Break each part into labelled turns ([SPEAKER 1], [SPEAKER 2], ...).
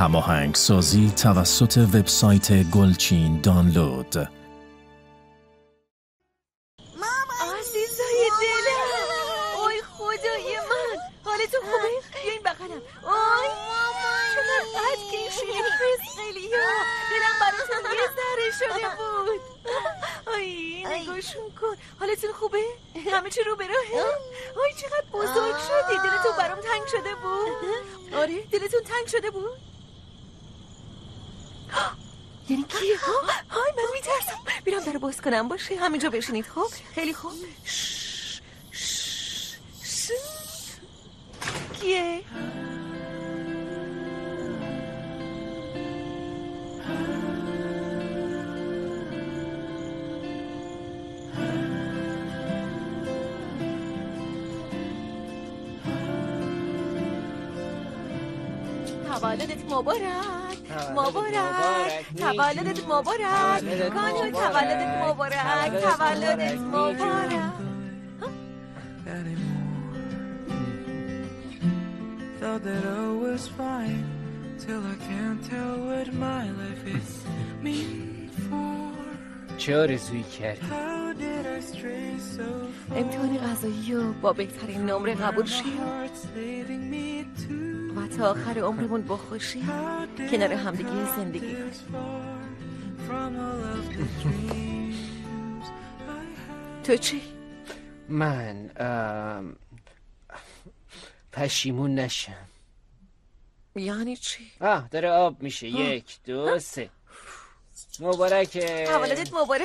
[SPEAKER 1] هماهنگسازی توسط وبسایت گلچین دانلود.
[SPEAKER 2] عزیزای دلم، اوی خدای من، حالتون خوبه؟ بیاین بغلم. آی چقدر قد کشیدی خیلیا، دلم براتون یه ذره شده بود. آی نگاشون کن، حالتون خوبه؟ همه چی رو به راهه؟ آی چقدر بزرگ شدی، دلتون برام تنگ شده بود؟ آره دلتون تنگ شده بود؟ یعنی کیه؟ های من میترسم، میرم در باز کنم. باشه همینجا بشینید. خب خیلی خوب. کیه؟ تولدت مبارک، مبارک، تولدت مبارک، کانو تولدت مبارک، تولدت مبارک.
[SPEAKER 3] Thought that I was fine till I can't tell what my life is mean for.
[SPEAKER 4] چه آرزویی کردی؟
[SPEAKER 3] How did I stray so far?
[SPEAKER 2] امتحان غذایی رو با بهترین نمره قبول شد
[SPEAKER 3] Heart's leading me to
[SPEAKER 2] و تا آخر عمرمون با خوشی کنار همدیگه زندگی کنیم.
[SPEAKER 3] this far from all of the dreams I had.
[SPEAKER 2] تو چی؟
[SPEAKER 4] من پشیمون نشم.
[SPEAKER 2] یعنی چی؟
[SPEAKER 4] داره آب میشه. 1 2 3 مبارکه.
[SPEAKER 2] تولدت مبارک.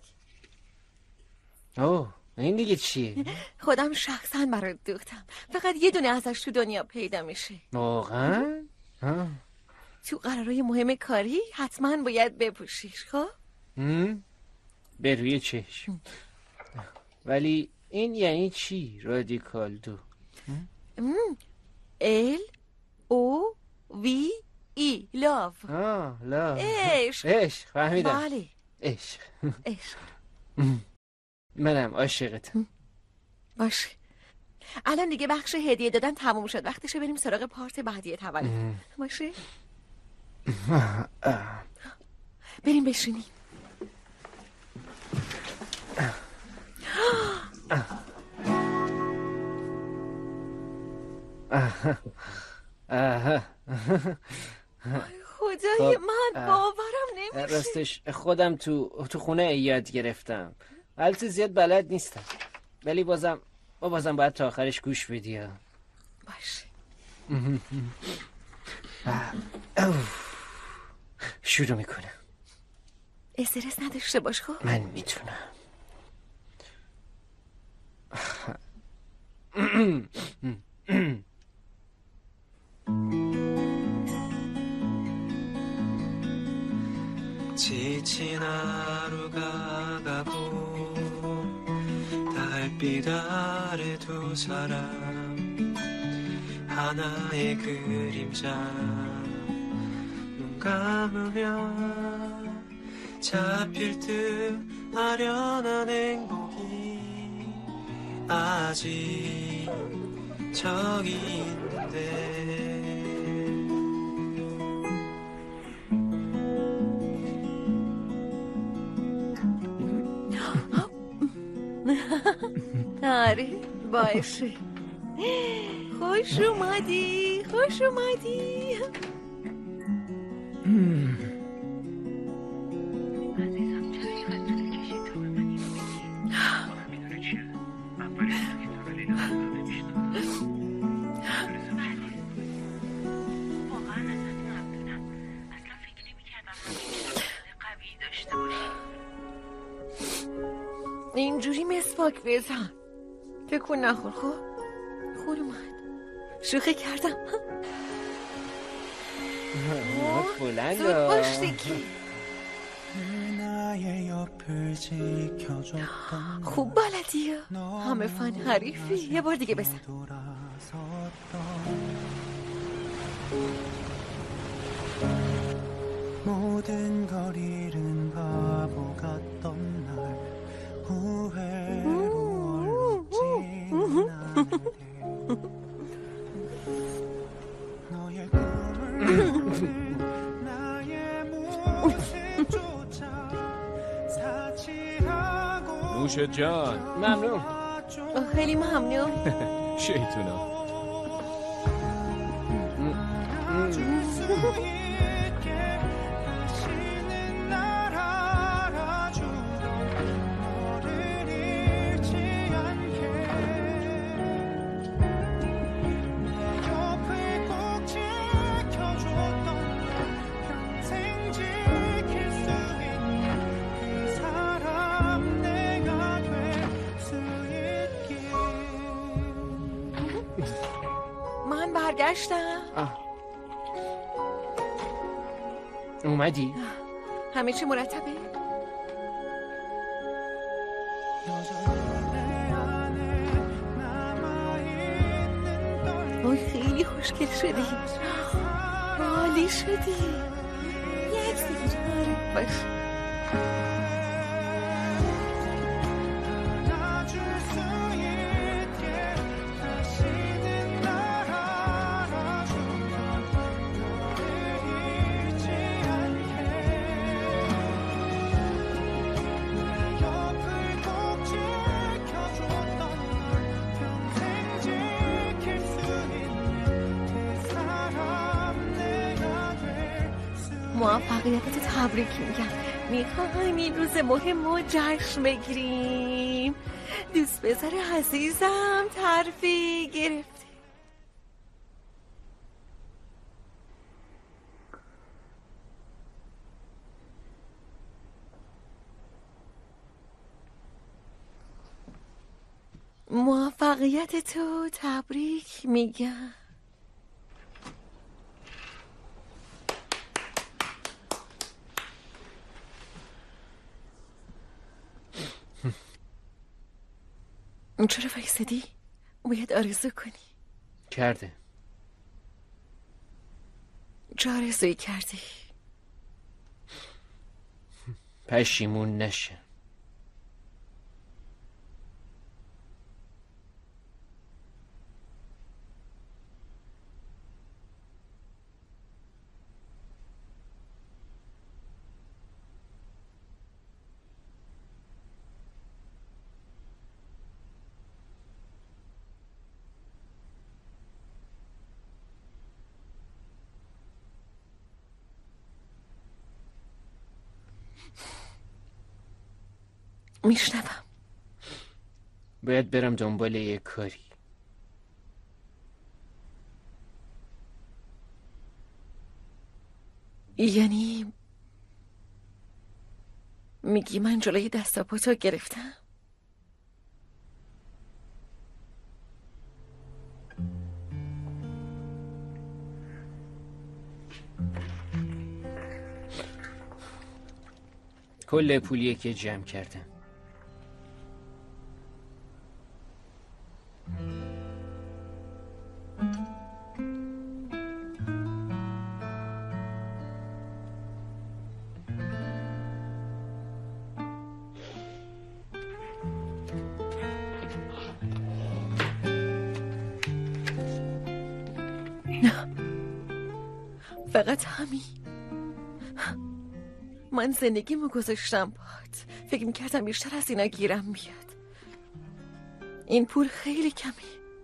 [SPEAKER 4] اوه این دیگه چیه؟
[SPEAKER 2] خودم شخصا برات دوختم، فقط یه دونه ازش تو دنیا پیدا میشه.
[SPEAKER 4] واقعا؟
[SPEAKER 2] تو قرارای مهم کاری حتما باید بپوشیش. خب؟
[SPEAKER 4] به روی چشم. ولی این یعنی چی؟ رادیکال دو.
[SPEAKER 2] L-O-V-E love.
[SPEAKER 4] لا
[SPEAKER 2] عشق.
[SPEAKER 4] فهمیدم.
[SPEAKER 2] بله
[SPEAKER 4] عشق.
[SPEAKER 2] عشق.
[SPEAKER 4] منم عاشقتم.
[SPEAKER 2] باشه الان دیگه بخش هدیه دادن تموم شد، وقتشه بریم سراغ پارت بعدی تولد. باشه بریم بشینیم. خدای من باورم نمیشه.
[SPEAKER 4] راستش خودم تو خونه یاد گرفتم، البته زیاد بلد نیستم، ولی بازم باید تا آخرش گوش بدی.
[SPEAKER 2] باشه
[SPEAKER 4] شروع میکنم.
[SPEAKER 2] استرس نداشته باش. خب
[SPEAKER 4] من میتونم.
[SPEAKER 3] 지친 하루가 가고 달빛 아래 두 사람 하나의 그림자 눈 감으면 잡힐 듯 아련한 행복이 아직 저기 있는데
[SPEAKER 2] آره باشه. خوش اومدی. اینجوری مسواک بزن، تکون نخور. خب خود اومد. شوخی کردم.
[SPEAKER 4] بلند
[SPEAKER 2] زود باش دیگه. خوب بلدی. همه فن حریفی. یه بار دیگه بزن.
[SPEAKER 3] 모든 걸 잃은 바보 같던 날 후회로워지는 않을게 너의 꿈을
[SPEAKER 1] نوش جان.
[SPEAKER 4] ممنون.
[SPEAKER 2] خیلی ممنون.
[SPEAKER 1] شیطونا.
[SPEAKER 2] من برگشتم.
[SPEAKER 4] اومدی؟
[SPEAKER 2] همه چی مرتبه؟ وای خیلی خوشگل شدی. عالی شدی. یه عکس بگیر. آره باش. موفقیتت تبریک میگم. میخوایم این روز مهم رو جشن بگیریم. دوست پسر عزیزم ترفیع گرفته. موفقیت تو تبریک میگم. چرا وایسادی؟ باید آرزو کنی.
[SPEAKER 4] کرده.
[SPEAKER 2] چه آرزویی کردی؟
[SPEAKER 4] پشیمون نشه.
[SPEAKER 2] میشنوم.
[SPEAKER 4] باید برم دنبال یه کاری.
[SPEAKER 2] یعنی میگی من جلوی دستاپاتو گرفتم؟
[SPEAKER 4] کل پولیه که جمع کردم.
[SPEAKER 2] فقط همین. من زندگیمو گذاشتم باد. فکر میکردم بیشتر از اینا گیرم بیاد. این پول خیلی کمی.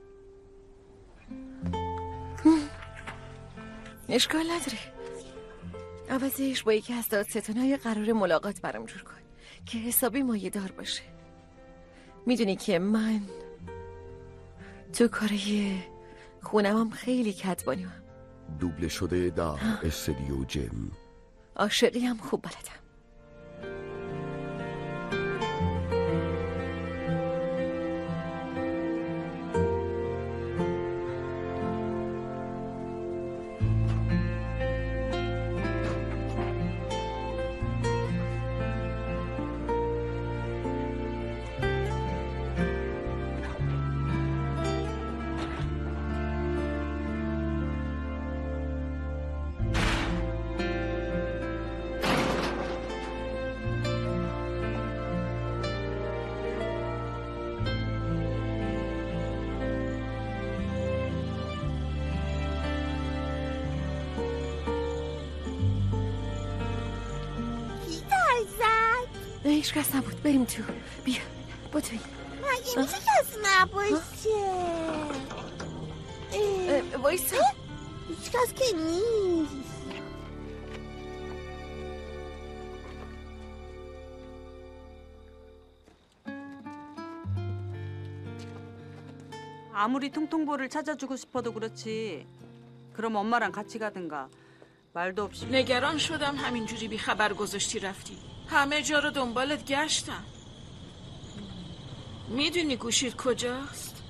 [SPEAKER 2] اشکال نداره. عوضش با یکی از دادستانای قرار ملاقات برام جور کن که حسابی مایه دار باشه. میدونی که من تو کارای خونمم خیلی کدبانیم.
[SPEAKER 5] دوبله شده در استودیو جیم.
[SPEAKER 2] عاشقی هم خوب بلدم. هیچ کس نبود. بریم تو. بیا. بطری
[SPEAKER 6] مگه میشه کسی نباشه؟
[SPEAKER 2] وایسا
[SPEAKER 6] هیچ کس که نیست.
[SPEAKER 7] 아무리 통통보를 찾아주고 싶어도 그렇지. 그럼 엄마랑 같이 가든가. 말도 없이.
[SPEAKER 8] نگران شدم همینجوری بی خبر گذاشتی رفتی. همه جا رو دنبالت گشتم. میدونی گوشیت کجاست؟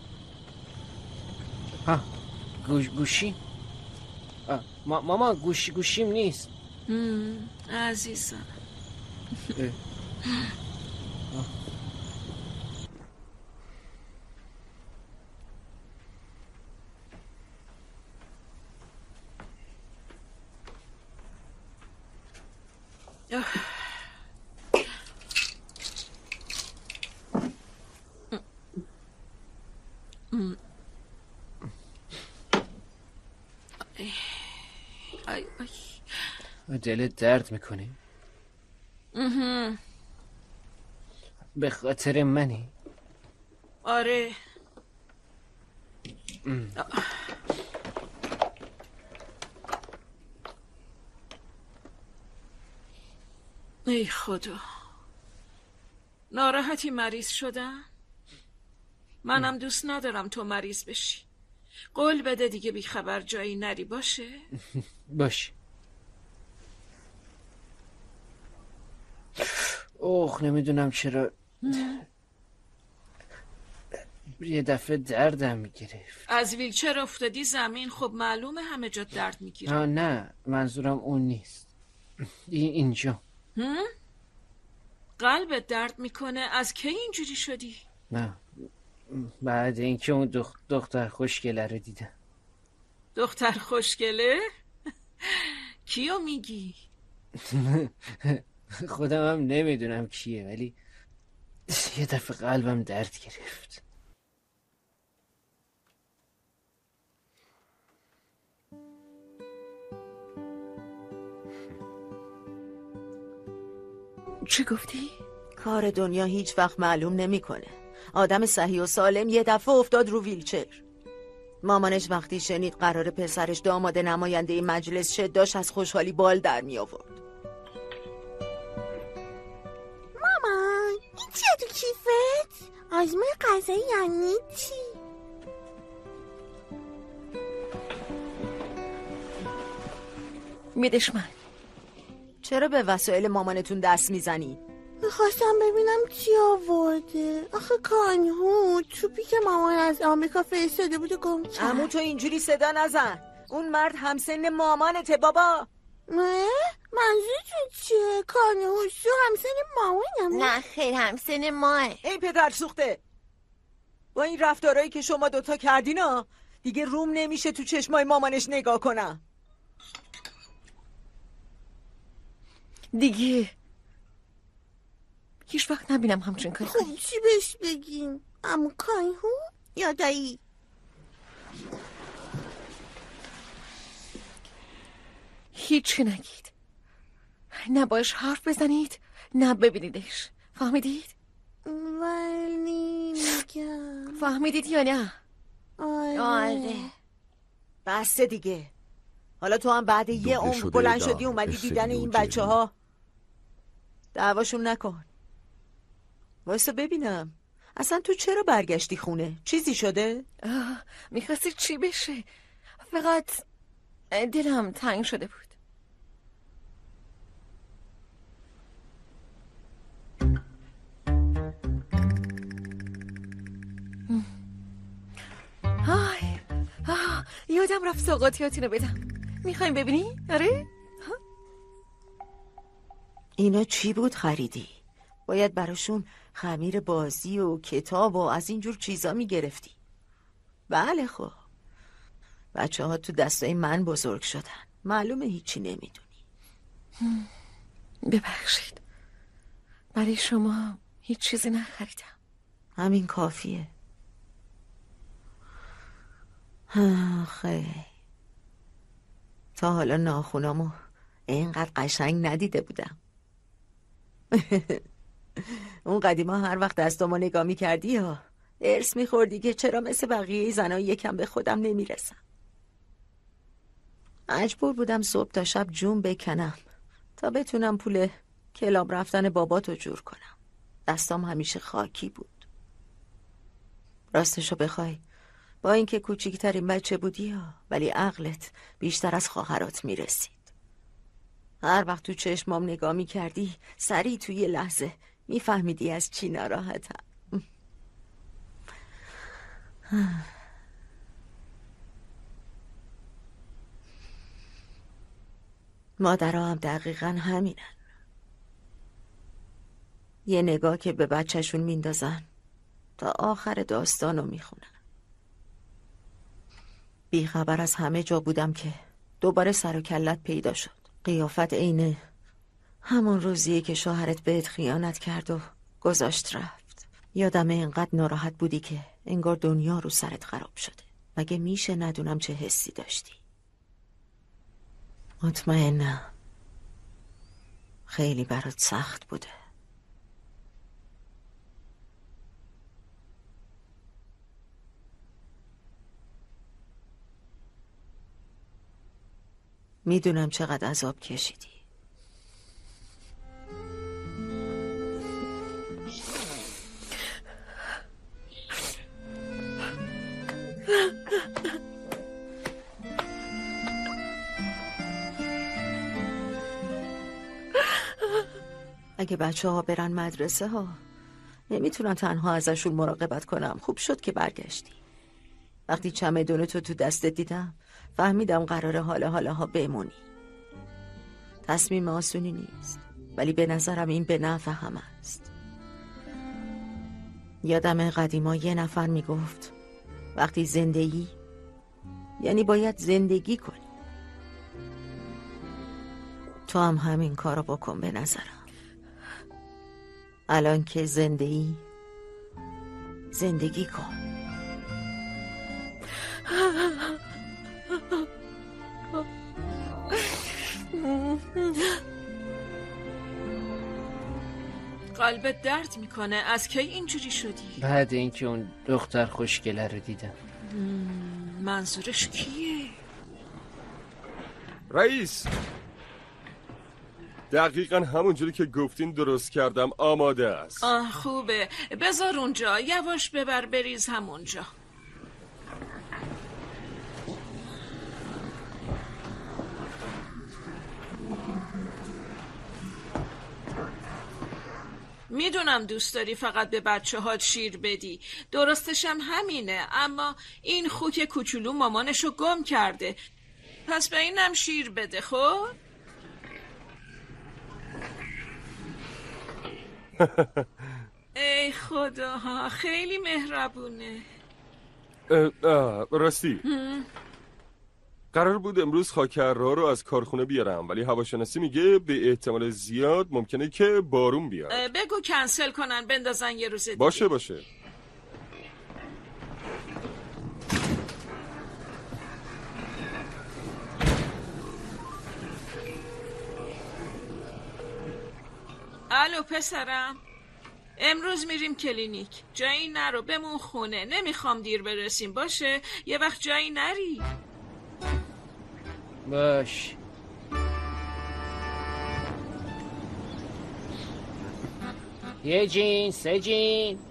[SPEAKER 4] ها گوشی؟ ماما گوشیم نیست.
[SPEAKER 8] عزیزم.
[SPEAKER 4] دلت درد میکنه؟ به خاطر منی؟
[SPEAKER 8] آره. ای خدا، ناراحتی مریض شدم؟ منم دوست ندارم تو مریض بشی. قول بده دیگه بی خبر جایی نری، باشه؟
[SPEAKER 4] باش. اوه نمیدونم چرا یه دفعه دردم میگرفت.
[SPEAKER 8] از ویلچر افتادی زمین؟ خب معلومه همه جا درد میگیره.
[SPEAKER 4] نه منظورم اون نیست، اینجا.
[SPEAKER 8] قلبت درد میکنه؟ از کی اینجوری شدی؟
[SPEAKER 4] نه بعد اینکه اون دختر خوشگله رو دیدم.
[SPEAKER 8] دختر خوشگله؟ کیو میگی؟
[SPEAKER 4] خودم هم نمیدونم کیه، ولی یه دفعه قلبم درد گرفت.
[SPEAKER 2] چی گفتی؟
[SPEAKER 9] کار دنیا هیچ وقت معلوم نمیکنه. آدم صحیح و سالم یه دفعه افتاد رو ویلچر. مامانش وقتی شنید قرار پسرش داماد نماینده این مجلس شد، داشت از خوشحالی بال در می آورد.
[SPEAKER 6] مامان این چیه تو کیفت؟ آزمون غذایی یعنی چی؟
[SPEAKER 2] میدش من.
[SPEAKER 9] چرا به وسایل مامانتون دست میزنی؟
[SPEAKER 6] میخواستم ببینم چی آورده. آخه کانهو توپی که مامان از آمریکا فرستاده بود و گم کرد.
[SPEAKER 9] عمو تو اینجوری صدا نزن. اون مرد همسن مامانته بابا.
[SPEAKER 6] منظورتون چیه؟ کانهو شو همسن مامانم؟
[SPEAKER 2] نه خیر همسن ماه.
[SPEAKER 9] ای پدر سوخته، با این رفتارهایی که شما دوتا کردینا دیگه روم نمیشه تو چشمای مامانش نگاه کنم.
[SPEAKER 2] دیگه هیچ وقت نبینم همچین کاری.
[SPEAKER 6] خب چی بهش بگیم؟ عمو کانهو یا دایی؟
[SPEAKER 2] هیچی نگید، نه باش حرف بزنید نه ببینیدش. فهمیدید؟
[SPEAKER 6] ولی میگم.
[SPEAKER 2] فهمیدید یا نه؟
[SPEAKER 6] آره.
[SPEAKER 9] بسته دیگه. حالا تو هم بعد یه عمر بلند شدی اومدی دیدن این بچه ها. دعواشون نکن. وایسا ببینم اصلا تو چرا برگشتی خونه؟ چیزی شده؟
[SPEAKER 2] میخواستی چی بشه؟ فقط دلم تنگ شده بود. یادم رفت سوغاتیاتینو بدم. میخوایم ببینی؟ آره؟
[SPEAKER 9] اینا چی بود خریدی؟ باید براشون خمیر بازی و کتاب و از اینجور چیزا میگرفتی. بله خب بچه ها تو دستای من بزرگ شدن، معلومه هیچی نمیدونی.
[SPEAKER 2] ببخشید برای شما هیچ چیزی نخریدم.
[SPEAKER 9] همین کافیه. خیلی تا حالا ناخونامو اینقدر قشنگ ندیده بودم. اون قدیما هر وقت دستامو نگاه می‌کردی یا ارث می‌خوردی که چرا مثل بقیه زن‌ها یکم به خودم نمیرسم. مجبور بودم صبح تا شب جون بکنم تا بتونم پول کلاب رفتن باباتو جور کنم. دستام همیشه خاکی بود. راستشو بخوای با اینکه کوچیکترین بچه بودی ولی عقلت بیشتر از خواهرات میرسید. هر وقت تو چشمام نگاه میکردی سریع توی یه لحظه میفهمیدی از چی ناراحتم. مادرها هم دقیقا همینن. یه نگاه که به بچهشون میندازن تا آخر داستانو میخونن. بیخبر از همه جا بودم که دوباره سر و کلت پیدا شد. قیافت عین همون روزیه که شوهرت بهت خیانت کرد و گذاشت رفت. یادمه اینقدر ناراحت بودی که انگار دنیا رو سرت خراب شده. مگه میشه ندونم چه حسی داشتی؟ مطمئنم خیلی برات سخت بوده. میدونم چقدر عذاب کشیدی. اگه بچه ها برن مدرسه ها نمیتونم تنها ازشون مراقبت کنم. خوب شد که برگشتی. وقتی چمدونتو تو دستت دیدم فهمیدم قراره حالا بمونی. تصمیم آسونی نیست ولی به نظرم این به نفع همه است. یادم قدیما یه نفر میگفت وقتی زندگی یعنی باید زندگی کنی. تو هم همین کارو بکن به نظرم. الان که زندگی کن.
[SPEAKER 8] قلبت درد میکنه. از کی اینجوری شدی؟
[SPEAKER 4] بعد اینکه اون دختر خوشگله رو دیدم.
[SPEAKER 8] منظورش کیه؟
[SPEAKER 10] رئیس، دقیقا همونجوری که گفتین درست کردم، آماده است.
[SPEAKER 8] خوبه، بذار اونجا، یواش ببر بریز همونجا. میدونم دوست داری فقط به بچه هات شیر بدی، درستشم همینه، اما این خوک کوچولو مامانشو گم کرده، پس به اینم شیر بده. خب؟ ای خداها، خیلی مهربونه.
[SPEAKER 10] راستی قرار بود امروز خاکرها رو از کارخونه بیارم، ولی هواشناسی میگه به احتمال زیاد ممکنه که بارون بیاد.
[SPEAKER 8] بگو کنسل کنن، بندازن یه روز دیگه.
[SPEAKER 10] باشه.
[SPEAKER 8] الو پسرم، امروز میریم کلینیک. جایی نرو، بمون خونه. نمیخوام دیر برسیم، باشه؟ یه وقت جایی نری.
[SPEAKER 4] باش. یه جین، سه جین.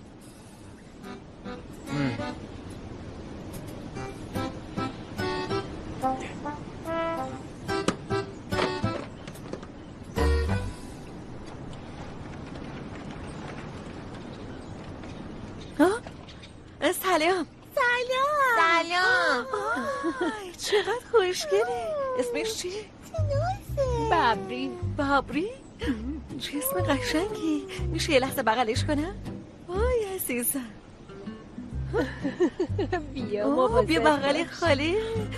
[SPEAKER 2] سلام. چقدر خوشگله. اسمش چیه؟ ببری؟ چه اسم قشنگی. میشه یه لحظه بغلش کنم؟ وای عزیزم. بیا بغل خاله.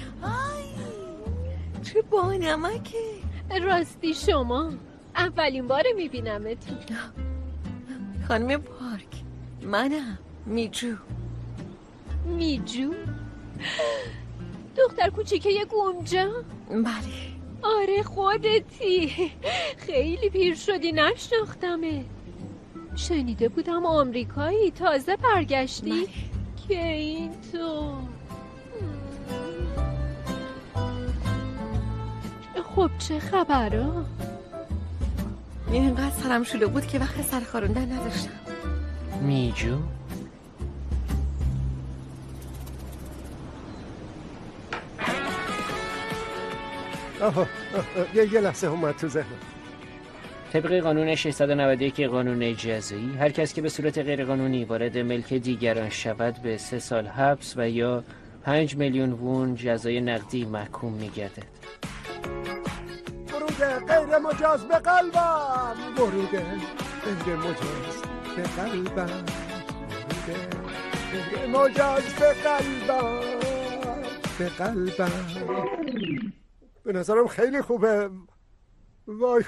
[SPEAKER 2] چه بانمکه.
[SPEAKER 11] راستی شما اولین بار میبینمتون.
[SPEAKER 2] خانم پارک، منم میجو.
[SPEAKER 11] دختر کوچیکه گونجا؟
[SPEAKER 2] بله.
[SPEAKER 11] آره خودتی. خیلی پیر شدی، نشناختمت. شنیده بودم آمریکایی تازه برگشتی. که این تو خب چه خبرها؟
[SPEAKER 2] اینقدر سرم شلو بود که وقت سر خاروندن نداشتم.
[SPEAKER 4] میجو
[SPEAKER 12] یه لحظه اومد تو ذهنم.
[SPEAKER 4] طبق قانون 691 قانون جزایی، هر کس که به صورت غیرقانونی وارد ملک دیگران شود به 3 سال حبس و یا 5 میلیون وون جزای نقدی محکوم می‌گردد.
[SPEAKER 12] ورود غیر مجاز به قلبم، ورود غیر مجاز به قلبم، ورود غیر مجاز به قلبم، به قلبم. به نظرم خیلی خوبه. وای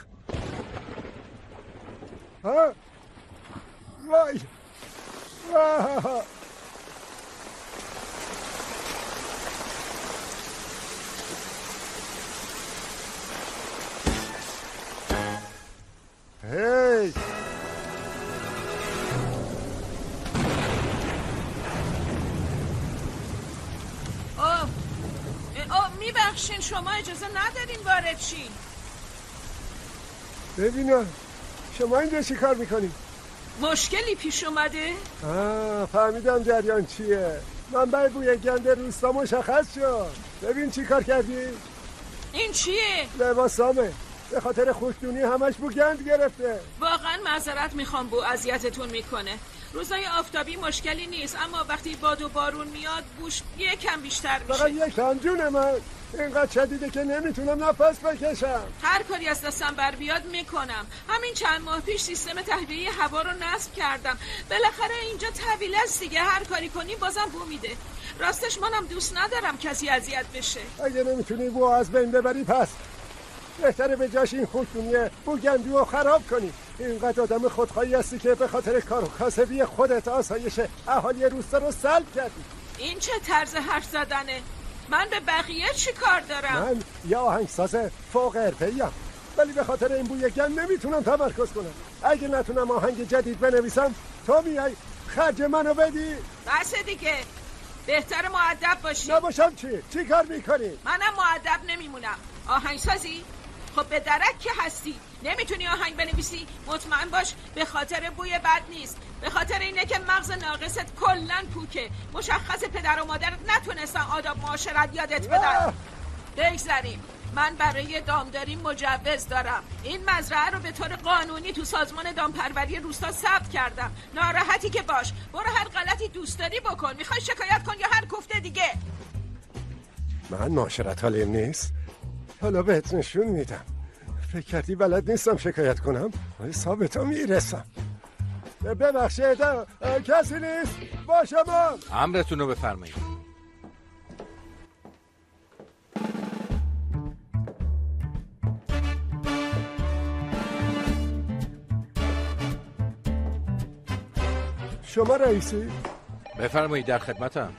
[SPEAKER 12] ها وای هی
[SPEAKER 8] میبخشین شما اجازه ندارین وارد شین.
[SPEAKER 12] ببینم شما اینجا چی کار میکنی؟
[SPEAKER 8] مشکلی پیش اومده؟
[SPEAKER 12] فهمیدم جریان چیه. منبع بوی گند روستا مشخص شد. ببین چی کار کردی؟
[SPEAKER 8] این چیه؟
[SPEAKER 12] لباسامه. به خاطر خوشدونی همش بو گند گرفته.
[SPEAKER 8] واقعا معذرت میخوام بو اذیتتون میکنه. روزای آفتابی مشکلی نیست، اما وقتی باد و بارون میاد بوش یکم بیشتر میشه.
[SPEAKER 12] فقط یکم جون من اینقدر شدیده که نمیتونم نفس بکشم.
[SPEAKER 8] هر کاری از دستم بر بیاد میکنم. همین چند ماه پیش سیستم تهویه هوا رو نصب کردم. بالاخره اینجا طویل است دیگه، هر کاری کنی بازم بو میده. راستش منم دوست ندارم کسی اذیت بشه.
[SPEAKER 12] اگه نمیتونی بو از بین ببری پس بهتره به جاش این خوشدونیه بو گندو رو خراب کنی. اینقدر آدم خودخواهی هستی که به خاطر کار و کاسبی خودت آسایش اهالی روستا رو سلب کردی.
[SPEAKER 8] این چه طرز حرف زدنه؟ من به بقیه چی کار دارم؟
[SPEAKER 12] من یه آهنگساز فوق حرفه‌ایم، ولی به خاطر این بوی گند نمیتونم تمرکز کنم. اگه نتونم آهنگ جدید بنویسم تو میای خرج منو بدی؟
[SPEAKER 8] بس دیگه، بهتر مؤدب باشی.
[SPEAKER 12] نباشم چی کار میکنی؟
[SPEAKER 8] منم مؤدب نمیمونم. آهنگسازی؟ خب به درک که هستی نمیتونی آهنگ بنویسی؟ مطمئن باش به خاطر بوی بد نیست، به خاطر اینه که مغز ناقصت کلن پوکه. مشخص پدر و مادرت نتونستن آداب معاشرت یادت بدن. بگذاریم، من برای دامداری مجوز دارم. این مزرعه رو به طور قانونی تو سازمان دامپروری روستا ثبت کردم. ناراحتی که باش، برو هر غلطی دوست داری بکن. میخوای شکایت کن یا هر کوفته دیگه.
[SPEAKER 12] من معاشرت حالیم نیست. حالا بهت نشون میدم. فکر کردی بلد نیستم شکایت کنم؟ حساب تو میرسم. ببخشید کسی نیست با شما.
[SPEAKER 13] امرتون رو بفرمایید.
[SPEAKER 12] شما رئیسی؟
[SPEAKER 13] بفرمایید، در خدمتم.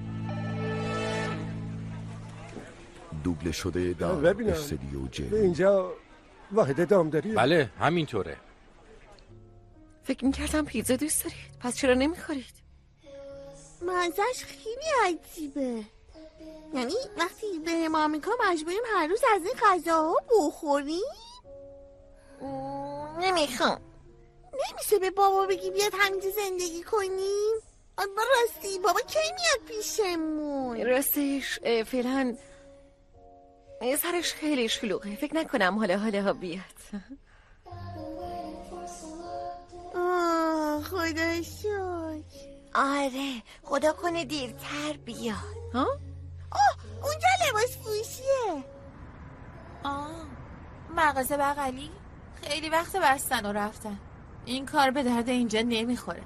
[SPEAKER 5] دوبله شده در استودیو جیم.
[SPEAKER 12] اینجا واحد دامداریه؟
[SPEAKER 13] بله همینطوره.
[SPEAKER 2] فکر میکردم پیتزا دوست دارید، پس چرا نمیخورید؟
[SPEAKER 6] مزه‌اش خیلی عجیبه. یعنی وقتی بریم آمریکا مجبوریم هر روز از این غذاها بخوریم؟ نمیخوام. نمیشه به بابا بگی بیاد همینجا زندگی کنیم؟ راستی بابا کی میاد پیشمون؟
[SPEAKER 2] راستش فعلا سرش خیلی شلوغه، فکر نکنم حالا بیاد.
[SPEAKER 6] خدا شکر.
[SPEAKER 9] آره خدا کنه دیرتر بیاد.
[SPEAKER 2] ها؟
[SPEAKER 6] اونجا لباس فروشیه.
[SPEAKER 14] مغازه بغلی خیلی وقت بستن و رفتن. این کار به درد اینجا نمیخوره.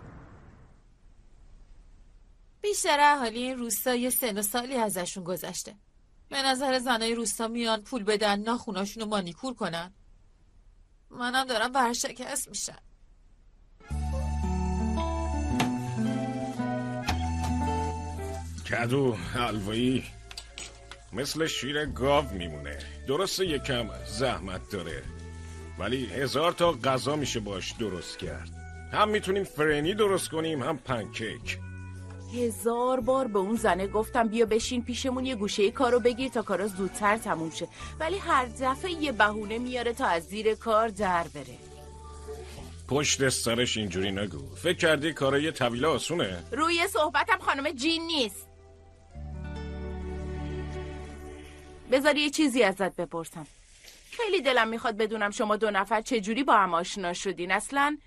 [SPEAKER 14] بیشتر اهالی این روستا یه سن و سالی ازشون گذشته. به نظر زنای روستا میان پول بدن ناخوناشون رو مانیکور کنن. منم دارم ورشکست میشم.
[SPEAKER 15] کدو حلوایی مثل شیر گاو میمونه. درسته یکم زحمت داره ولی 1000 تا غذا میشه باش درست کرد. هم میتونیم فرنی درست کنیم هم پنکیک.
[SPEAKER 16] 1000 بار به اون زنه گفتم بیا بشین پیشمون یه گوشه کارو بگیر تا کارا زودتر تموم شه، ولی هر دفعه یه بهونه میاره تا از زیر کار در بره.
[SPEAKER 15] پشت سرش اینجوری نگو. فکر کردی کارای طویله آسونه؟
[SPEAKER 16] روی صحبتم خانم جین نیست. بذار یه چیزی ازت بپرسم. خیلی دلم میخواد بدونم شما 2 نفر چجوری با هم آشنا شدین. اصلا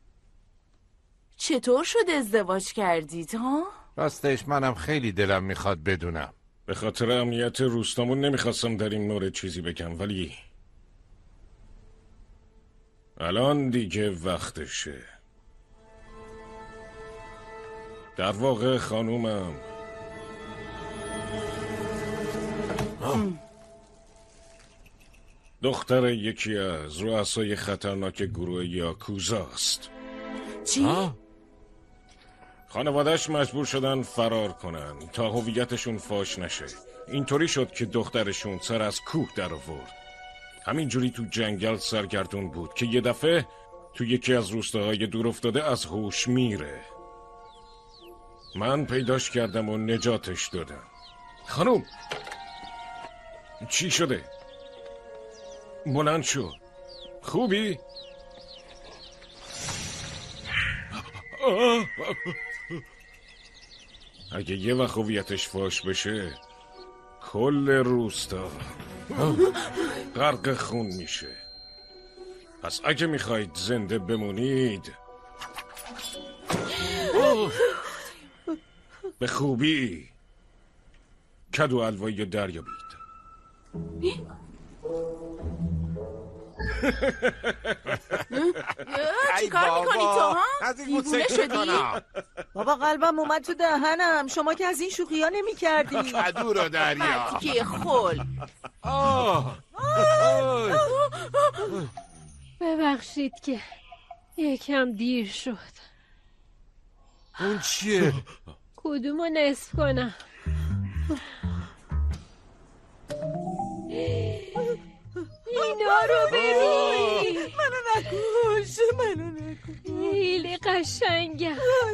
[SPEAKER 16] چطور شد ازدواج کردید ها؟
[SPEAKER 13] راستش منم خیلی دلم میخواد بدونم.
[SPEAKER 15] به خاطر امنیت روستامون نمیخواستم در این مورد چیزی بگم، ولی الان دیگه وقتشه. در واقع خانومم دختر یکی از رؤسای خطرناک گروه یاکوزاست.
[SPEAKER 16] چی؟
[SPEAKER 15] خانواده‌اش مجبور شدن فرار کنن تا هویتشون فاش نشه. اینطوری شد که دخترشون سر از کوه در آورد. همینجوری تو جنگل سرگردون بود که یه دفعه تو یکی از روستاهای دور افتاده از هوش میره. من پیداش کردم و نجاتش دادم. خانم چی شده؟ بلند شو. خوبی؟ اگه یه وقت هویتش فاش بشه کل روستا غرق خون میشه. پس اگه میخواید زنده بمونید به خوبی کدو الوایی دریابید.
[SPEAKER 16] چی کار میکنی تو ها؟
[SPEAKER 9] دیوونه شدی؟ بابا قلبم اومد تو دهنم. شما که از این شوخی ها نمی کردی.
[SPEAKER 13] کدو رو دریا.
[SPEAKER 16] مرتیکه خل.
[SPEAKER 11] ببخشید که یکم دیر شد.
[SPEAKER 13] اون چیه؟
[SPEAKER 11] کدومو نصف کنم؟ اینا رو ببین.
[SPEAKER 16] منو نکش. منو نکش.
[SPEAKER 11] خیلی قشنگه.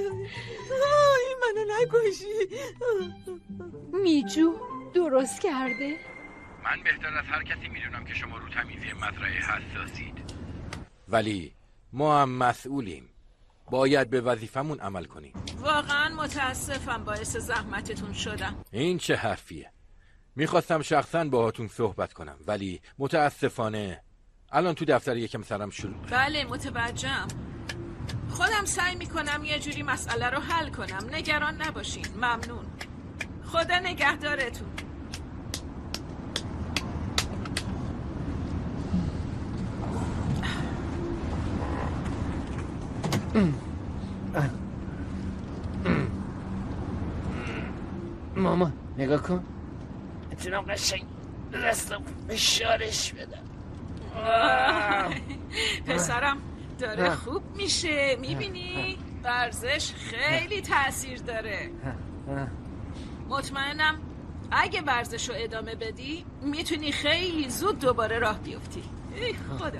[SPEAKER 16] منو نکشی.
[SPEAKER 11] میجو درست کرده.
[SPEAKER 13] من بهتر از هر کسی میدونم که شما رو تمیزی مزرعه حساسید، ولی ما هم مسئولیم. باید به وظیفمون عمل کنیم.
[SPEAKER 8] واقعا متاسفم باعث زحمتتون شدم.
[SPEAKER 13] این چه حرفیه؟ میخواستم شخصا باهاتون صحبت کنم، ولی متاسفانه الان تو دفتر یکم سرم شلوغه.
[SPEAKER 8] بله متوجهم. خودم سعی میکنم یه جوری مسئله رو حل کنم. نگران نباشین. ممنون. خدا نگهدارتون.
[SPEAKER 4] ماما نگاه کن. میتونم قشنگ دستم فشارش بدم.
[SPEAKER 8] پسرم داره خوب میشه. میبینی؟ ورزش خیلی تأثیر داره. مطمئنم اگه ورزش رو ادامه بدی میتونی خیلی زود دوباره راه بیفتی. ای خدا.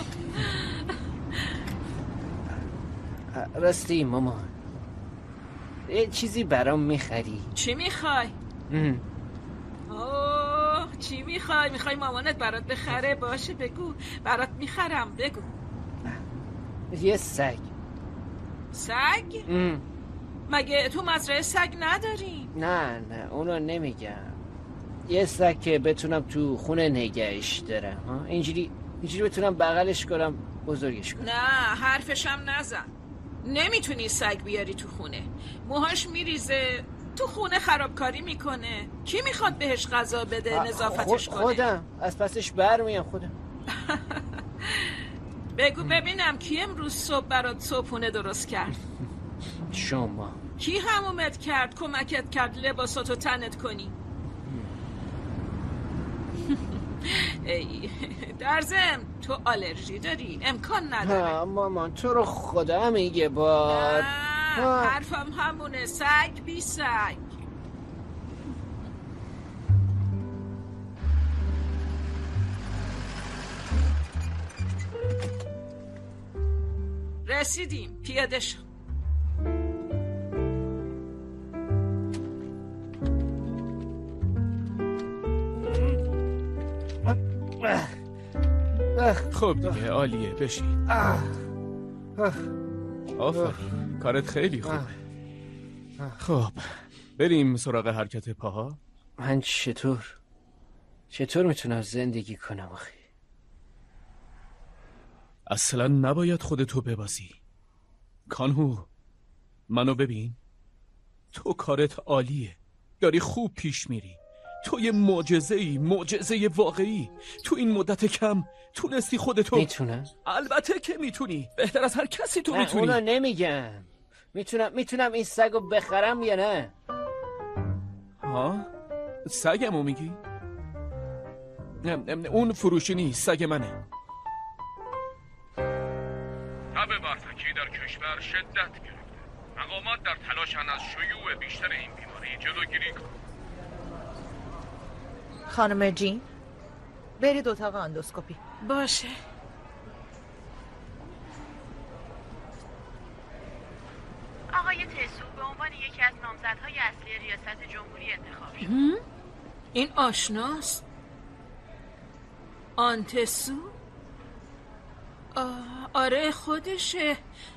[SPEAKER 4] راستی ماما یه چیزی برام میخری؟
[SPEAKER 8] چی میخوای؟ اوه چی میخوای؟ میخوای مامانت برات بخره؟ باشه بگو برات میخرم. بگو.
[SPEAKER 4] یه سگ.
[SPEAKER 8] سگ؟ مگه تو مزرعه سگ نداری؟
[SPEAKER 4] نه اونو نمیگم. یه سگ که بتونم تو خونه نگهش دارم. اینجوری بتونم بغلش کنم بزرگش کنم.
[SPEAKER 8] نه حرفشم نزن. نمیتونی سگ بیاری تو خونه. موهاش میریزه، تو خونه خرابکاری میکنه. کی میخواد بهش غذا بده نظافتش کنه؟
[SPEAKER 4] خودم از پسش برمیام خودم.
[SPEAKER 8] بگو ببینم کی امروز صبح برات صبحونه درست کرد؟
[SPEAKER 4] شما.
[SPEAKER 8] کی همومت کرد کمکت کرد لباساتو تنت کنی؟ ای در ضمن تو آلرژی داری. امکان نداره.
[SPEAKER 4] مامان تو رو خدا میگه بار.
[SPEAKER 8] حرفم همونه. سگ بی سگ. رسیدیم. پیاده شو.
[SPEAKER 17] خب دیگه عالیه، بشین. آفرین، کارت خیلی خوبه. خب بریم سراغ حرکت پاها.
[SPEAKER 4] من چطور میتونم زندگی کنم آخی؟
[SPEAKER 17] اصلا نباید خودتو ببازی. کانهو، منو ببین. تو کارت عالیه، داری خوب پیش میری. تو یه معجزه واقعی. تو این مدت کم تونستی خودتو.
[SPEAKER 4] میتونم؟
[SPEAKER 17] البته که میتونی، بهتر از هر کسی تو میتونی.
[SPEAKER 4] نه اونو نمیگم. میتونم این سگو بخرم یا نه؟
[SPEAKER 17] ها؟ سگمو میگی؟ اون فروشی نیست، سگ منه.
[SPEAKER 18] تب برفکی در کشور شدت گرفته. مقامات در تلاشن از شیوع بیشتر این بیماری جلوگیری کنند.
[SPEAKER 19] خانم جین، برید اتاق اندوسکوپی.
[SPEAKER 8] باشه.
[SPEAKER 20] آقای تسو به عنوان یکی از نامزدهای اصلی ریاست جمهوری انتخاب شد.
[SPEAKER 8] این آشناست؟ آنتسو؟ آره خودشه.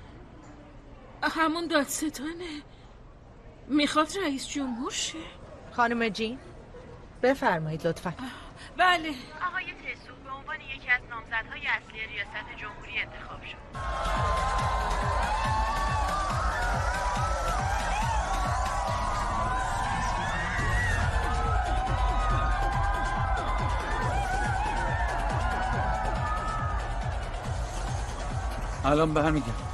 [SPEAKER 8] همون دادستانه. میخواد رئیس جمهور شه.
[SPEAKER 19] خانم جین، بفرمایید لطفا.
[SPEAKER 8] بله.
[SPEAKER 20] آقای تسو به عنوان یکی از نامزدهای اصلی ریاست جمهوری انتخاب شد.
[SPEAKER 21] الان برمیگردم.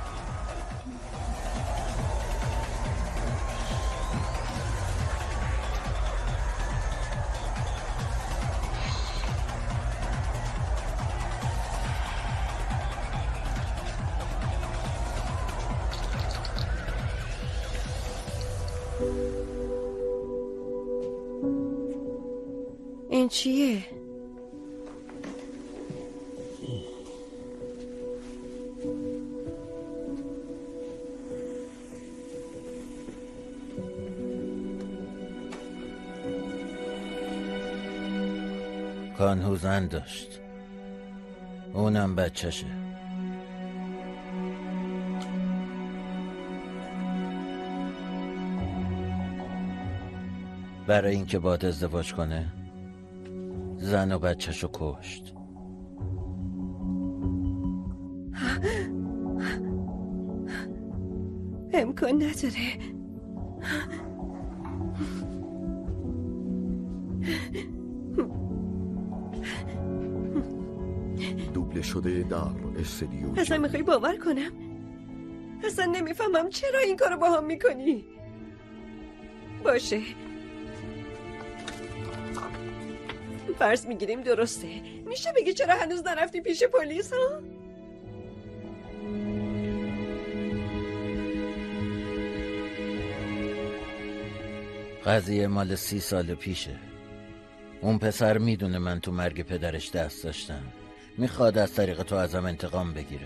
[SPEAKER 2] این چیه؟
[SPEAKER 22] کانهو زن داشت، اونم بچهشه. برای اینکه باهات ازدواج کنه زن و بچهشو کشت.
[SPEAKER 2] امکان نداره.
[SPEAKER 5] دوبله شده در استدیو
[SPEAKER 2] اصلا
[SPEAKER 5] جیم.
[SPEAKER 2] میخوای باور کنم؟ اصلا نمیفهمم چرا این کارو با هم میکنی. باشه، فرض میگیریم درسته. میشه بگی چرا هنوز نرفتی پیش پلیس ها؟
[SPEAKER 22] قضیه مال 30 سال پیشه. اون پسر میدونه من تو مرگ پدرش دست داشتم. میخواد از طریق تو ازم انتقام بگیره.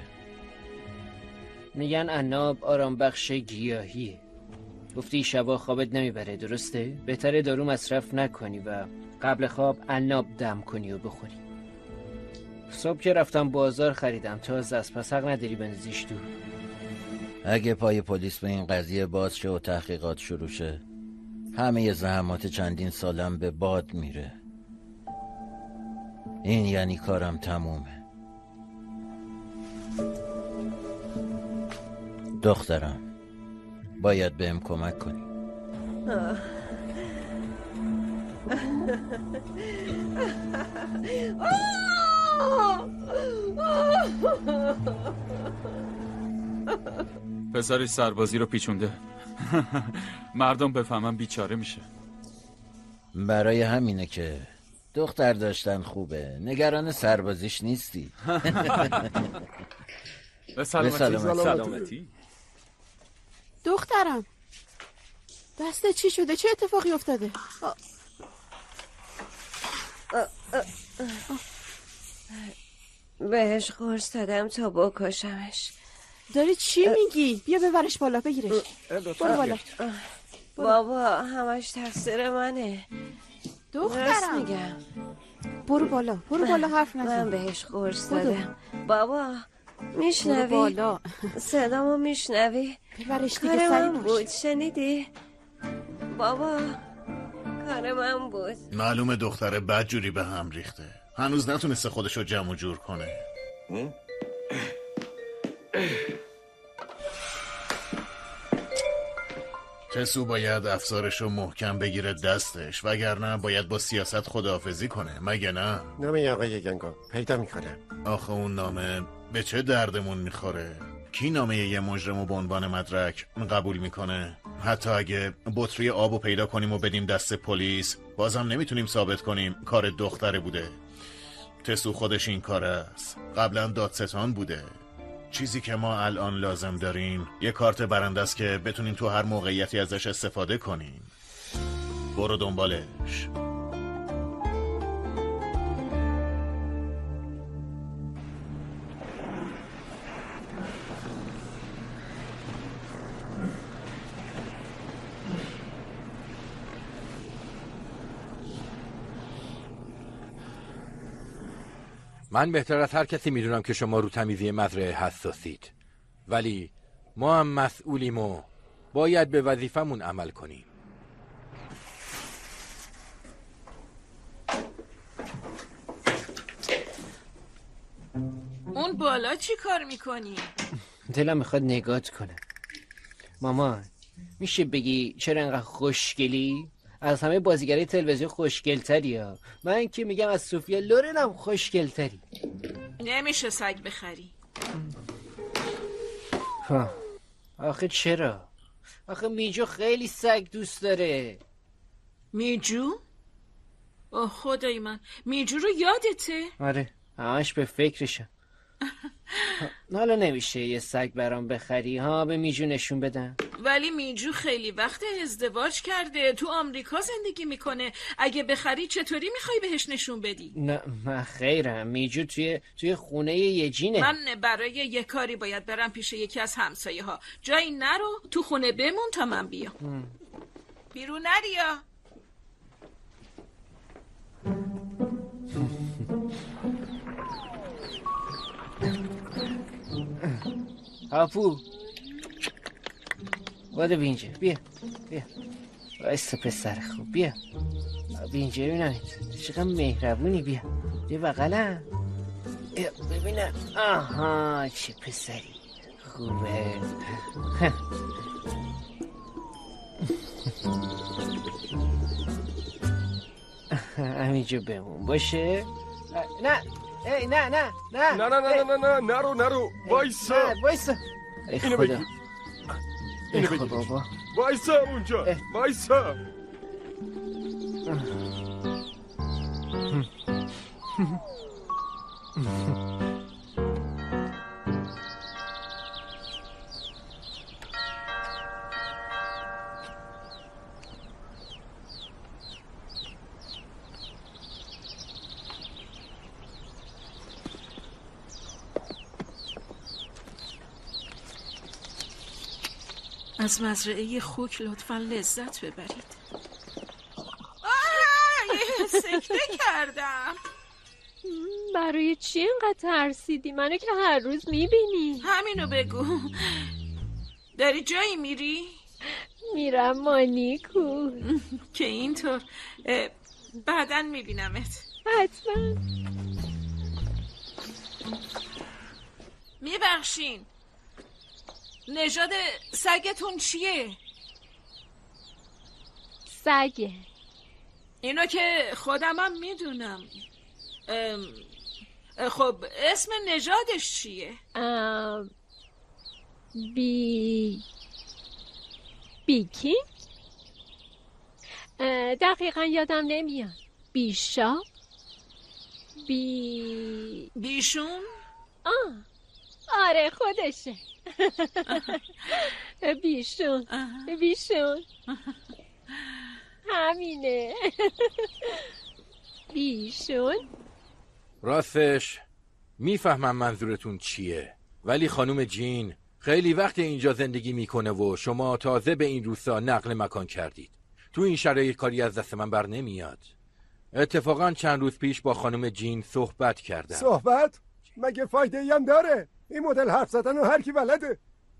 [SPEAKER 4] میگن عناب آرام بخش گیاهیه. گفتی شبا خوابت نمیبره، درسته؟ بهتره دارو مصرف نکنی و قبل خواب عناب دم کنی و بخوری. صبح که رفتم بازار خریدم، تازه از پس حق نداری بندازیش دور.
[SPEAKER 22] اگه پای پلیس به این قضیه باز شه و تحقیقات شروع شه، همه زحمات چندین سالم به باد میره. این یعنی کارم تمومه. دخترم، باید بهم کمک کنی.
[SPEAKER 21] پسرش سربازی رو پیچونده. مردم بفهمن بیچاره میشه.
[SPEAKER 22] برای همینه که دختر داشتن خوبه، نگران سربازیش نیستی.
[SPEAKER 21] به سلامتی.
[SPEAKER 6] دخترم، دسته چی شده؟ چه اتفاقی افتاده؟
[SPEAKER 2] بهش قرص دادم تا بکشمش،
[SPEAKER 6] داری چی میگی؟ بیا ببرش بالا بگیرش. برو بالا.
[SPEAKER 2] بابا همش تقصیر منه.
[SPEAKER 6] دخترم
[SPEAKER 2] میگم.
[SPEAKER 6] برو بالا حرف نزن.
[SPEAKER 2] من بهش قرص دادم. بابا میشنوی؟
[SPEAKER 6] بالا
[SPEAKER 2] صدامو میشنوی؟
[SPEAKER 6] ببرش دیگه.
[SPEAKER 2] کار
[SPEAKER 6] سری
[SPEAKER 2] من بود، شنیدی؟ بابا کار من بود.
[SPEAKER 1] معلومه دختره بدجوری به هم ریخته. هنوز نتونسته خودشو جمع و جور کنه. تسو باید افسارشو محکم بگیره دستش، وگرنه باید با سیاست خداحافظی کنه، مگه نه؟
[SPEAKER 12] نامه آقای گنگو پیدا میکنم.
[SPEAKER 1] آخه اون نامه به چه دردمون میخوره؟ کی نامه یه مجرمو به عنوان مدرک قبول میکنه؟ حتی اگه بطری آبو پیدا کنیم و بدیم دست پلیس، بازم نمیتونیم ثابت کنیم کار دختره بوده. تسو خودش این کار است. قبلا دادستان بوده. چیزی که ما الان لازم داریم یه کارت برنده است که بتونیم تو هر موقعیتی ازش استفاده کنیم. برو دنبالش.
[SPEAKER 13] من بهتر از هر کسی میدونم که شما رو تمیزی مزرعه حساسید، ولی ما هم مسئولیم و باید به وظیفمون عمل کنیم.
[SPEAKER 8] اون بالا چی کار میکنی؟
[SPEAKER 4] دلم میخواد نگات کنم. مامان میشه بگی چرا انقدر خوشگلی؟ از همه بازیگرای تلویزیون خوشگلتری ها. من که میگم از سوفیا لورن هم خوشگلتری.
[SPEAKER 8] نمیشه سگ بخری.
[SPEAKER 4] آخه چرا؟ آخه میجو خیلی سگ دوست داره.
[SPEAKER 8] میجو؟ اوه خدای من، میجو رو یادته؟
[SPEAKER 4] آره همش به فکرشم. حالا نمیشه یه سگ برام بخری ها، به میجو نشون بدم؟
[SPEAKER 8] ولی میجو خیلی وقت ازدواج کرده، تو آمریکا زندگی میکنه. اگه بخری چطوری میخوای بهش نشون بدی؟
[SPEAKER 4] نه من خیرم. میجو توی خونه یجینه.
[SPEAKER 8] من برای یه کاری باید برم پیش یکی از همسایه ها. جایی نرو، تو خونه بمون تا من بیام. بیرون نریا.
[SPEAKER 4] هاپو باده بینجا، بیا بایسته پسر خوب، بیا بینجا ببینم چقدر مهربونی. بیا بغلم ببینم. آها چه پسری خوبه. همینجا بمون باشه. نه ای نه نه نه
[SPEAKER 10] نه نه نه نه نه نرو وایسا.
[SPEAKER 4] ای
[SPEAKER 10] اینو
[SPEAKER 4] خدا.
[SPEAKER 10] بگیر.
[SPEAKER 4] ای خدا بابا.
[SPEAKER 10] وایسا اونجا. وایسا.
[SPEAKER 8] از مزرعه خوک لطفا لذت ببرید. سکته کردم.
[SPEAKER 11] برای چی اینقدر ترسیدی؟ منو که هر روز میبینی.
[SPEAKER 8] همینو بگو. داری جایی میری؟
[SPEAKER 11] میرم مانیکو.
[SPEAKER 8] که اینطور بعدن میبینمت.
[SPEAKER 11] حتما.
[SPEAKER 8] میبخشین، نژاد سگتون چیه؟
[SPEAKER 11] سگه.
[SPEAKER 8] اینو که خودمم میدونم. خب اسم نژادش چیه؟
[SPEAKER 11] بیکی؟ دقیقا یادم نمیاد. بیشا؟
[SPEAKER 8] بیشون؟
[SPEAKER 11] آره خودشه. بیشون همینه. بیشون.
[SPEAKER 13] راستش میفهمم منظورتون چیه، ولی خانم جین خیلی وقت اینجا زندگی میکنه و شما تازه به این روستا نقل مکان کردید. تو این شرایط کاری از دست من بر نمیاد. اتفاقا چند روز پیش با خانم جین صحبت کردم.
[SPEAKER 12] صحبت؟ مگه فایده ای هم داره؟ این مدل حرف زدن و هر کی بلده.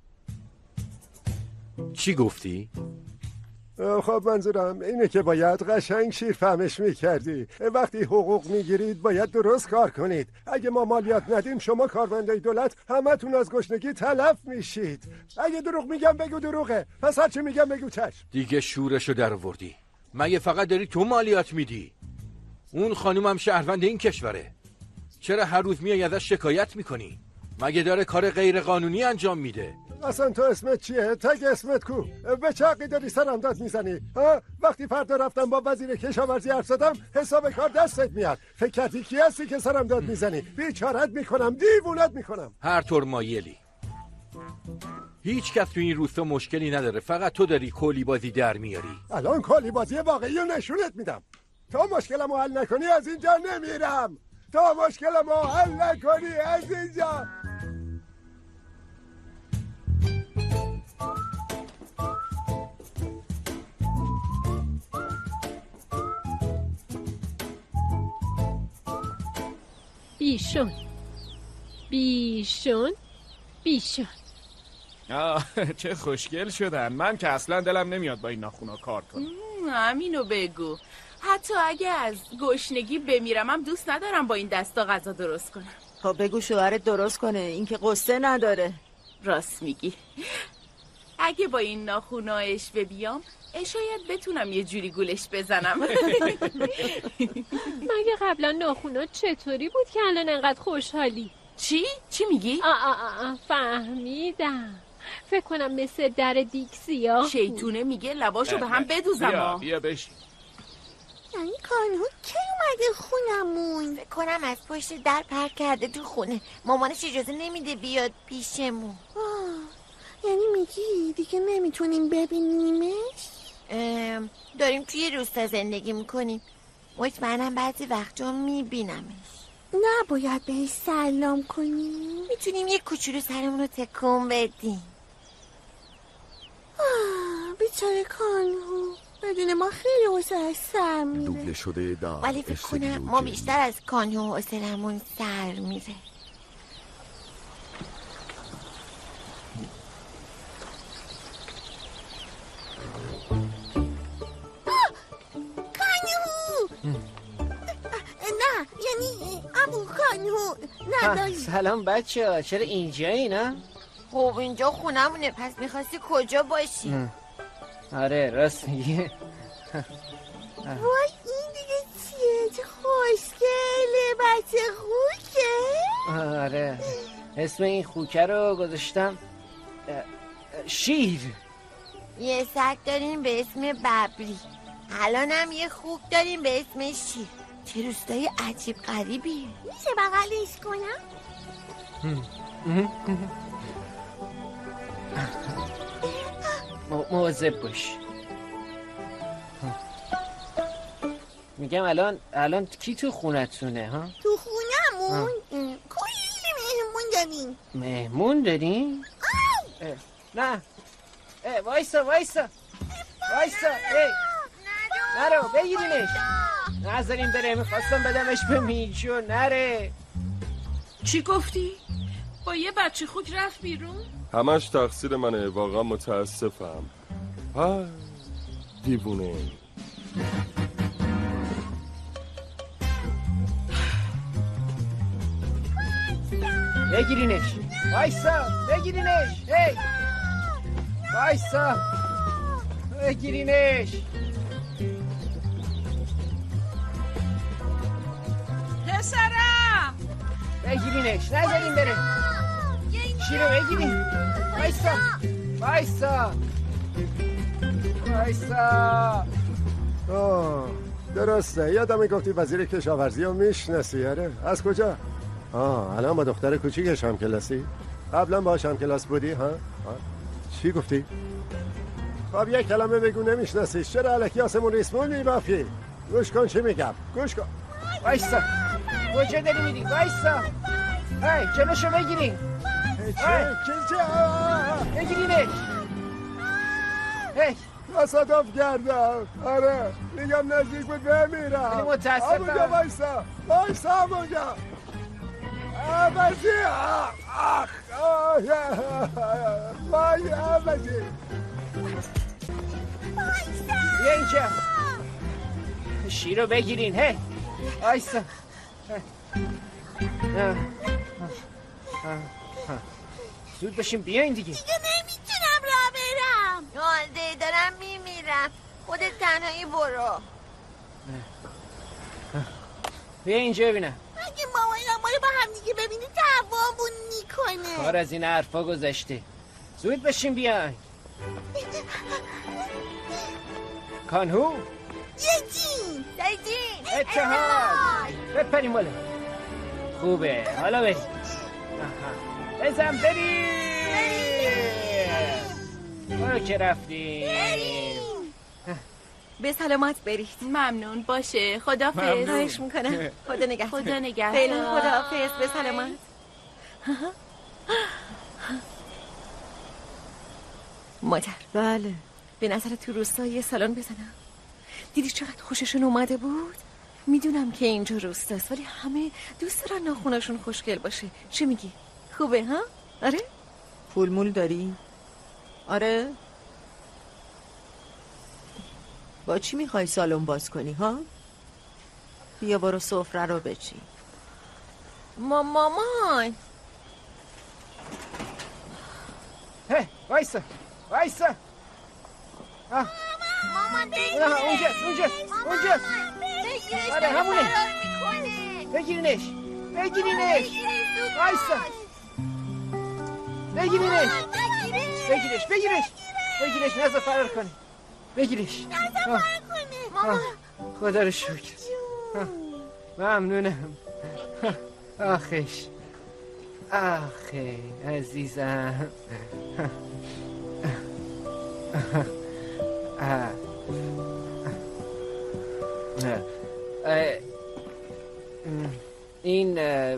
[SPEAKER 13] چی گفتی؟
[SPEAKER 12] خب منظورم اینه که باید قشنگ شیر فهمش میکردی. وقتی حقوق میگیرید باید درست کار کنید. اگه ما مالیات ندیم شما کارمندای دولت همتون از گشنگی تلف میشید. اگه دروغ میگم بگو دروغه، پس هرچی میگم بگو چشم.
[SPEAKER 13] دیگه شورشو در آوردی. مگه فقط داری تو مالیات میدی؟ اون خانوم هم شهروند این کشوره. چرا هر روز میای ازش شکایت میکنی؟ مگه داره کار غیر قانونی انجام میده؟
[SPEAKER 12] اصلا تو اسمت چیه؟ تگ اسمت کو؟ به چه حقی داری سرم داد میزنی؟ وقتی فردا رفتم با وزیر کشاورزی حرف زدم حساب کار دستت میاد. فکر کردی کی هستی که سرم داد میزنی؟ بیچارت میکنم، دیوونت میکنم.
[SPEAKER 13] هر طور مایلی. هیچ کس تو این روستا مشکلی نداره، فقط تو داری کلی بازی در میاری.
[SPEAKER 12] الان کلی بازی واقعی رو نشونت میدم. تا مشکلمو حل نکنی از اینجا نمیرم. تا مشکلمو حل نکنی از اینجا.
[SPEAKER 11] بیشون بیشون بیشون.
[SPEAKER 17] چه خوشگل شدن. من که اصلا دلم نمیاد با این ناخونا کار کنم.
[SPEAKER 16] همینو بگو. حتی اگه از گشنگی بمیرم هم دوست ندارم با این دستا غذا درست کنم.
[SPEAKER 9] خب بگو شوهرت درست کنه، این که قصه نداره.
[SPEAKER 16] راست میگی. اگه با این ناخونایش بیام شاید بتونم یه جوری گولش بزنم.
[SPEAKER 11] مگه قبلا ناخونا چطوری بود که الان انقدر خوشحالی؟
[SPEAKER 16] چی؟ چی میگی؟
[SPEAKER 11] فهمیدم. فکر کنم مثل در دیگ سیاه
[SPEAKER 16] شیطونه میگه لباشو به هم بدوزم.
[SPEAKER 17] بیا بشین.
[SPEAKER 6] یعنی کانو کی اومده خونمون؟
[SPEAKER 2] فکر کنم از پشت در پر کرده تو خونه. مامانش اجازه نمیده بیاد پیشمون.
[SPEAKER 6] یعنی میگی دیگه نمیتونیم ببینیمش؟
[SPEAKER 2] داریم توی روستا زندگی میکنیم. مطمئنم بعضی وقتا میبینمش.
[SPEAKER 6] نباید بهش سلام کنیم؟
[SPEAKER 2] میتونیم یه کوچولو سرمون رو تکون بدیم.
[SPEAKER 6] بیچاره کانو بدون ما خیلی حوصله‌اش سر میره.
[SPEAKER 5] دوبله شده در
[SPEAKER 2] ولی فکر کنم ما بیشتر از کانو حوصله‌مون سر میره.
[SPEAKER 6] نه یعنی عمو کانو نداری.
[SPEAKER 4] سلام بچه ها، چرا اینجایی نه؟
[SPEAKER 2] خب اینجا خونمونه، پس میخواستی کجا باشی؟
[SPEAKER 4] آره راست میگی.
[SPEAKER 6] وای این دیگه چیه؟ چه خوشگله بچه خوکه.
[SPEAKER 4] آره اسم این خوکه رو گذاشتم شیر.
[SPEAKER 2] یه سگ داریم به اسم ببری. الان هم یه خوک داریم به اسم شیر. چه روستای عجیب غریبیه.
[SPEAKER 6] میشه بغلش کنم؟
[SPEAKER 4] مواظب باش. میگم الان کی تو خونتونه ها؟
[SPEAKER 6] تو خونمون کلی مهمون داریم.
[SPEAKER 4] مهمون داریم؟ نه وایسا نرو بگیرینش. نذاریم بره، میخواستم بدمش به میچو. نره.
[SPEAKER 8] چی گفتی؟ با یه بچه خوک رفت بیرون؟
[SPEAKER 10] همش تقصیر منه، واقعا متاسفم. دیوونه.
[SPEAKER 4] بگیرینش. وایسا بگیرینش. هی وایسا بگیرینش.
[SPEAKER 8] پسرم
[SPEAKER 4] بگیرینش، نذاریم بره. شیرو بگیرین. وایسا
[SPEAKER 12] درسته. یادم گفتی وزیر کشاورزی رو میشناسی. آره از کجا؟ الان با دختر کوچیکش هم کلاسی؟ قبلا باهاش هم کلاس بودی ها؟ چی گفتی؟ خب یک کلمه بگو نمیشناسیش. چرا الکی آسمون ریسمون میبافی؟ گوش کن چی میگم. گوش کن.
[SPEAKER 4] وایسا. کجا داری میری؟ وایسا. هی جلوشو بگیرین. بگیرینش. هی
[SPEAKER 12] تصادف کردم. آره میگم نزدیک بود بمیرم.
[SPEAKER 4] خیلی متاسفم.
[SPEAKER 12] همونجا وایسا همونجا. عبازی وای عبازی.
[SPEAKER 4] بیا اینجا. شیر رو بگیرین. هی وایسا. زود باشیم بیاین دیگه.
[SPEAKER 6] دیگه نمیتونم راه برم. آلده دارم میمیرم. خودت تنهایی برو.
[SPEAKER 4] بیا اینجا ببینم.
[SPEAKER 6] اگه مامانم ما رو با هم دیگه ببینی دعوامون میکنه.
[SPEAKER 4] کار از این حرفا گذشته. زود باشیم بیاین. کانهو
[SPEAKER 6] یجین
[SPEAKER 4] اتحاد بپریم بالا. خوبه حالا بریم. بزن بریم. برو که رفتیم.
[SPEAKER 2] به سلامت برید.
[SPEAKER 16] ممنون باشه. خداحافظ.
[SPEAKER 2] خواهش میکنم. خدا نگهدار.
[SPEAKER 16] خدا نگهدار.
[SPEAKER 2] خیلی خداحافظ. به سلامت. مادر.
[SPEAKER 9] بله.
[SPEAKER 2] به نظر تو روستا یه سالن بزنم. دیدی چقدر خوششون اومده بود؟ میدونم که اینجا روستاست ولی همه دوست دارن ناخوناشون خوشگل باشه. چی میگی؟ خوبه ها؟ آره؟
[SPEAKER 9] پول مول داری؟ آره؟ با چی میخوای سالن باز کنی ها؟ بیا برو سفره رو بچین.
[SPEAKER 2] مامان
[SPEAKER 4] هی وایسا
[SPEAKER 6] مامان
[SPEAKER 4] اونجاست آره همونه. بگیرینش وایسا. بگیرش نزد فرار کنه. بگیرش.
[SPEAKER 6] مامان
[SPEAKER 4] خدا رو شکر. ممنونم. آخه عزیزم. این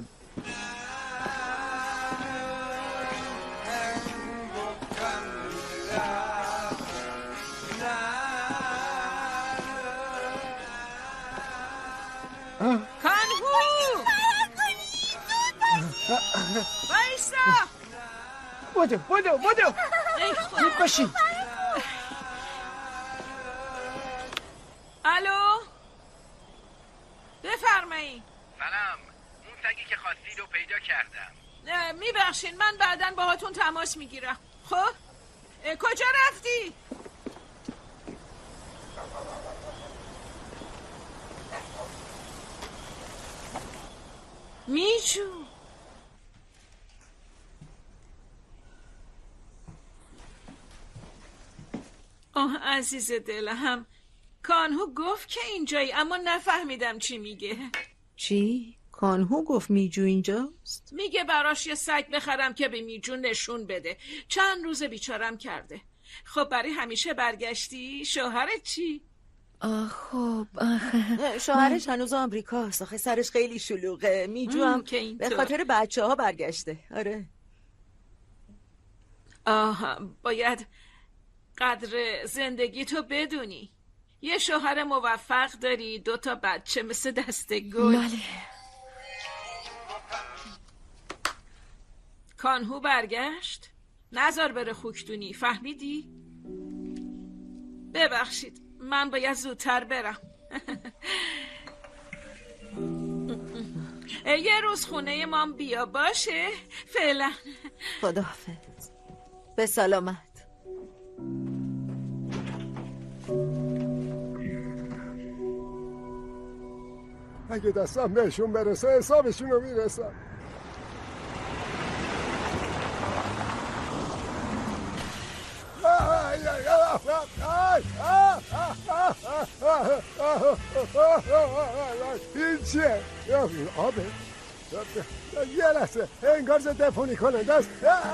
[SPEAKER 8] کانهو وایسا.
[SPEAKER 4] بدو زود باشی.
[SPEAKER 8] الو بفرمایید.
[SPEAKER 18] سلام. اون سگی که خواستید رو پیدا کردم.
[SPEAKER 8] میبخشین من بعداً باهاتون تماس میگیرم. خب کجا رفتی؟ میجو آه عزیز دلم. کانهو گفت که اینجایی اما نفهمیدم چی میگه.
[SPEAKER 9] چی؟ کانهو گفت میجو اینجاست؟
[SPEAKER 8] میگه براش یه سگ بخرم که به میجو نشون بده. چند روز بیچارم کرده. خب برای همیشه برگشتی؟ شوهرت چی؟
[SPEAKER 2] خب
[SPEAKER 9] شوهرش هنوز آمریکاست. آخه سرش خیلی شلوغه. میجو هم به خاطر بچه ها برگشته. آره.
[SPEAKER 8] باید قدر زندگی تو بدونی. یه شوهر موفق داری، 2 بچه مثل دسته گل.
[SPEAKER 2] بله.
[SPEAKER 8] کانهو برگشت؟ نذار بره خوکتونی. فهمیدی؟ ببخشید من باید زودتر برم. یه روز خونه مام بیا باشه. فعلا
[SPEAKER 9] خداحافظ. به سلامت.
[SPEAKER 12] اگه دستم بهشون برسه حسابشون رو میرسم. این چیه؟ آبه؟ یه لحظه انگار ضد فونی کننده است.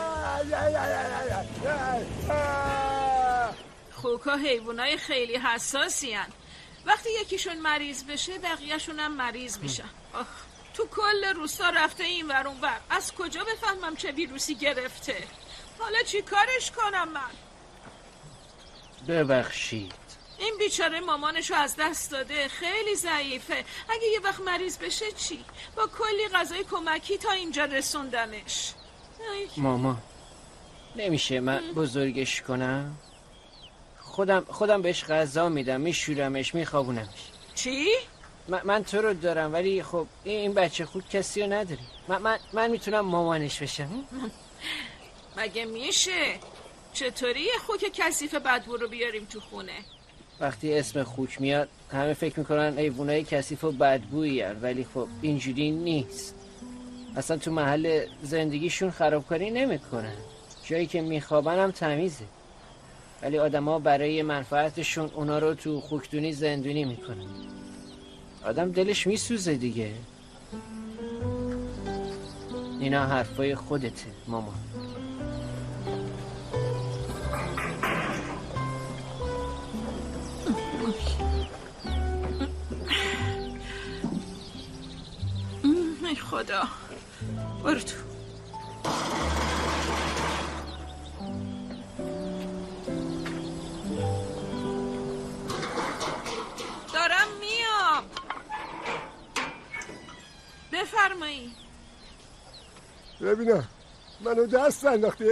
[SPEAKER 8] خوکا حیوانای خیلی حساسی هن. وقتی یکیشون مریض بشه بقیه‌شون هم مریض میشن. تو تو کل روستا رفته این ور اون ور. از کجا بفهمم چه ویروسی گرفته؟ حالا چی کارش کنم من؟
[SPEAKER 4] ببخشید.
[SPEAKER 8] این بیچاره مامانشو از دست داده، خیلی ضعیفه. اگه یه وقت مریض بشه چی؟ با کلی غذای کمکی تا اینجا رسوندمش.
[SPEAKER 4] ماما نمیشه من بزرگش کنم؟ خودم بهش غذا میدم، میشورمش، میخوابونمش.
[SPEAKER 8] چی؟
[SPEAKER 4] من تو رو دارم ولی خب این بچه خود کسی رو نداری. من میتونم مامانش بشم.
[SPEAKER 8] مگه میشه؟ چطوری یه خوک کثیف بدبو رو بیاریم تو خونه؟
[SPEAKER 4] وقتی اسم خوک میاد همه فکر میکنن حیوانای کثیف و بدبویی هن، ولی خب اینجوری نیست. اصلا تو محل زندگیشون خرابکاری نمیکنن، جایی که میخوابن هم تمیزه، ولی آدما برای منفعتشون اونا رو تو خوکدونی زندونی میکنن. آدم دلش میسوزه دیگه. اینا حرفای خودته ماما.
[SPEAKER 8] ای خدا، برو تو. دارم میام. بفرمایی.
[SPEAKER 12] ببینم منو دست انداختی؟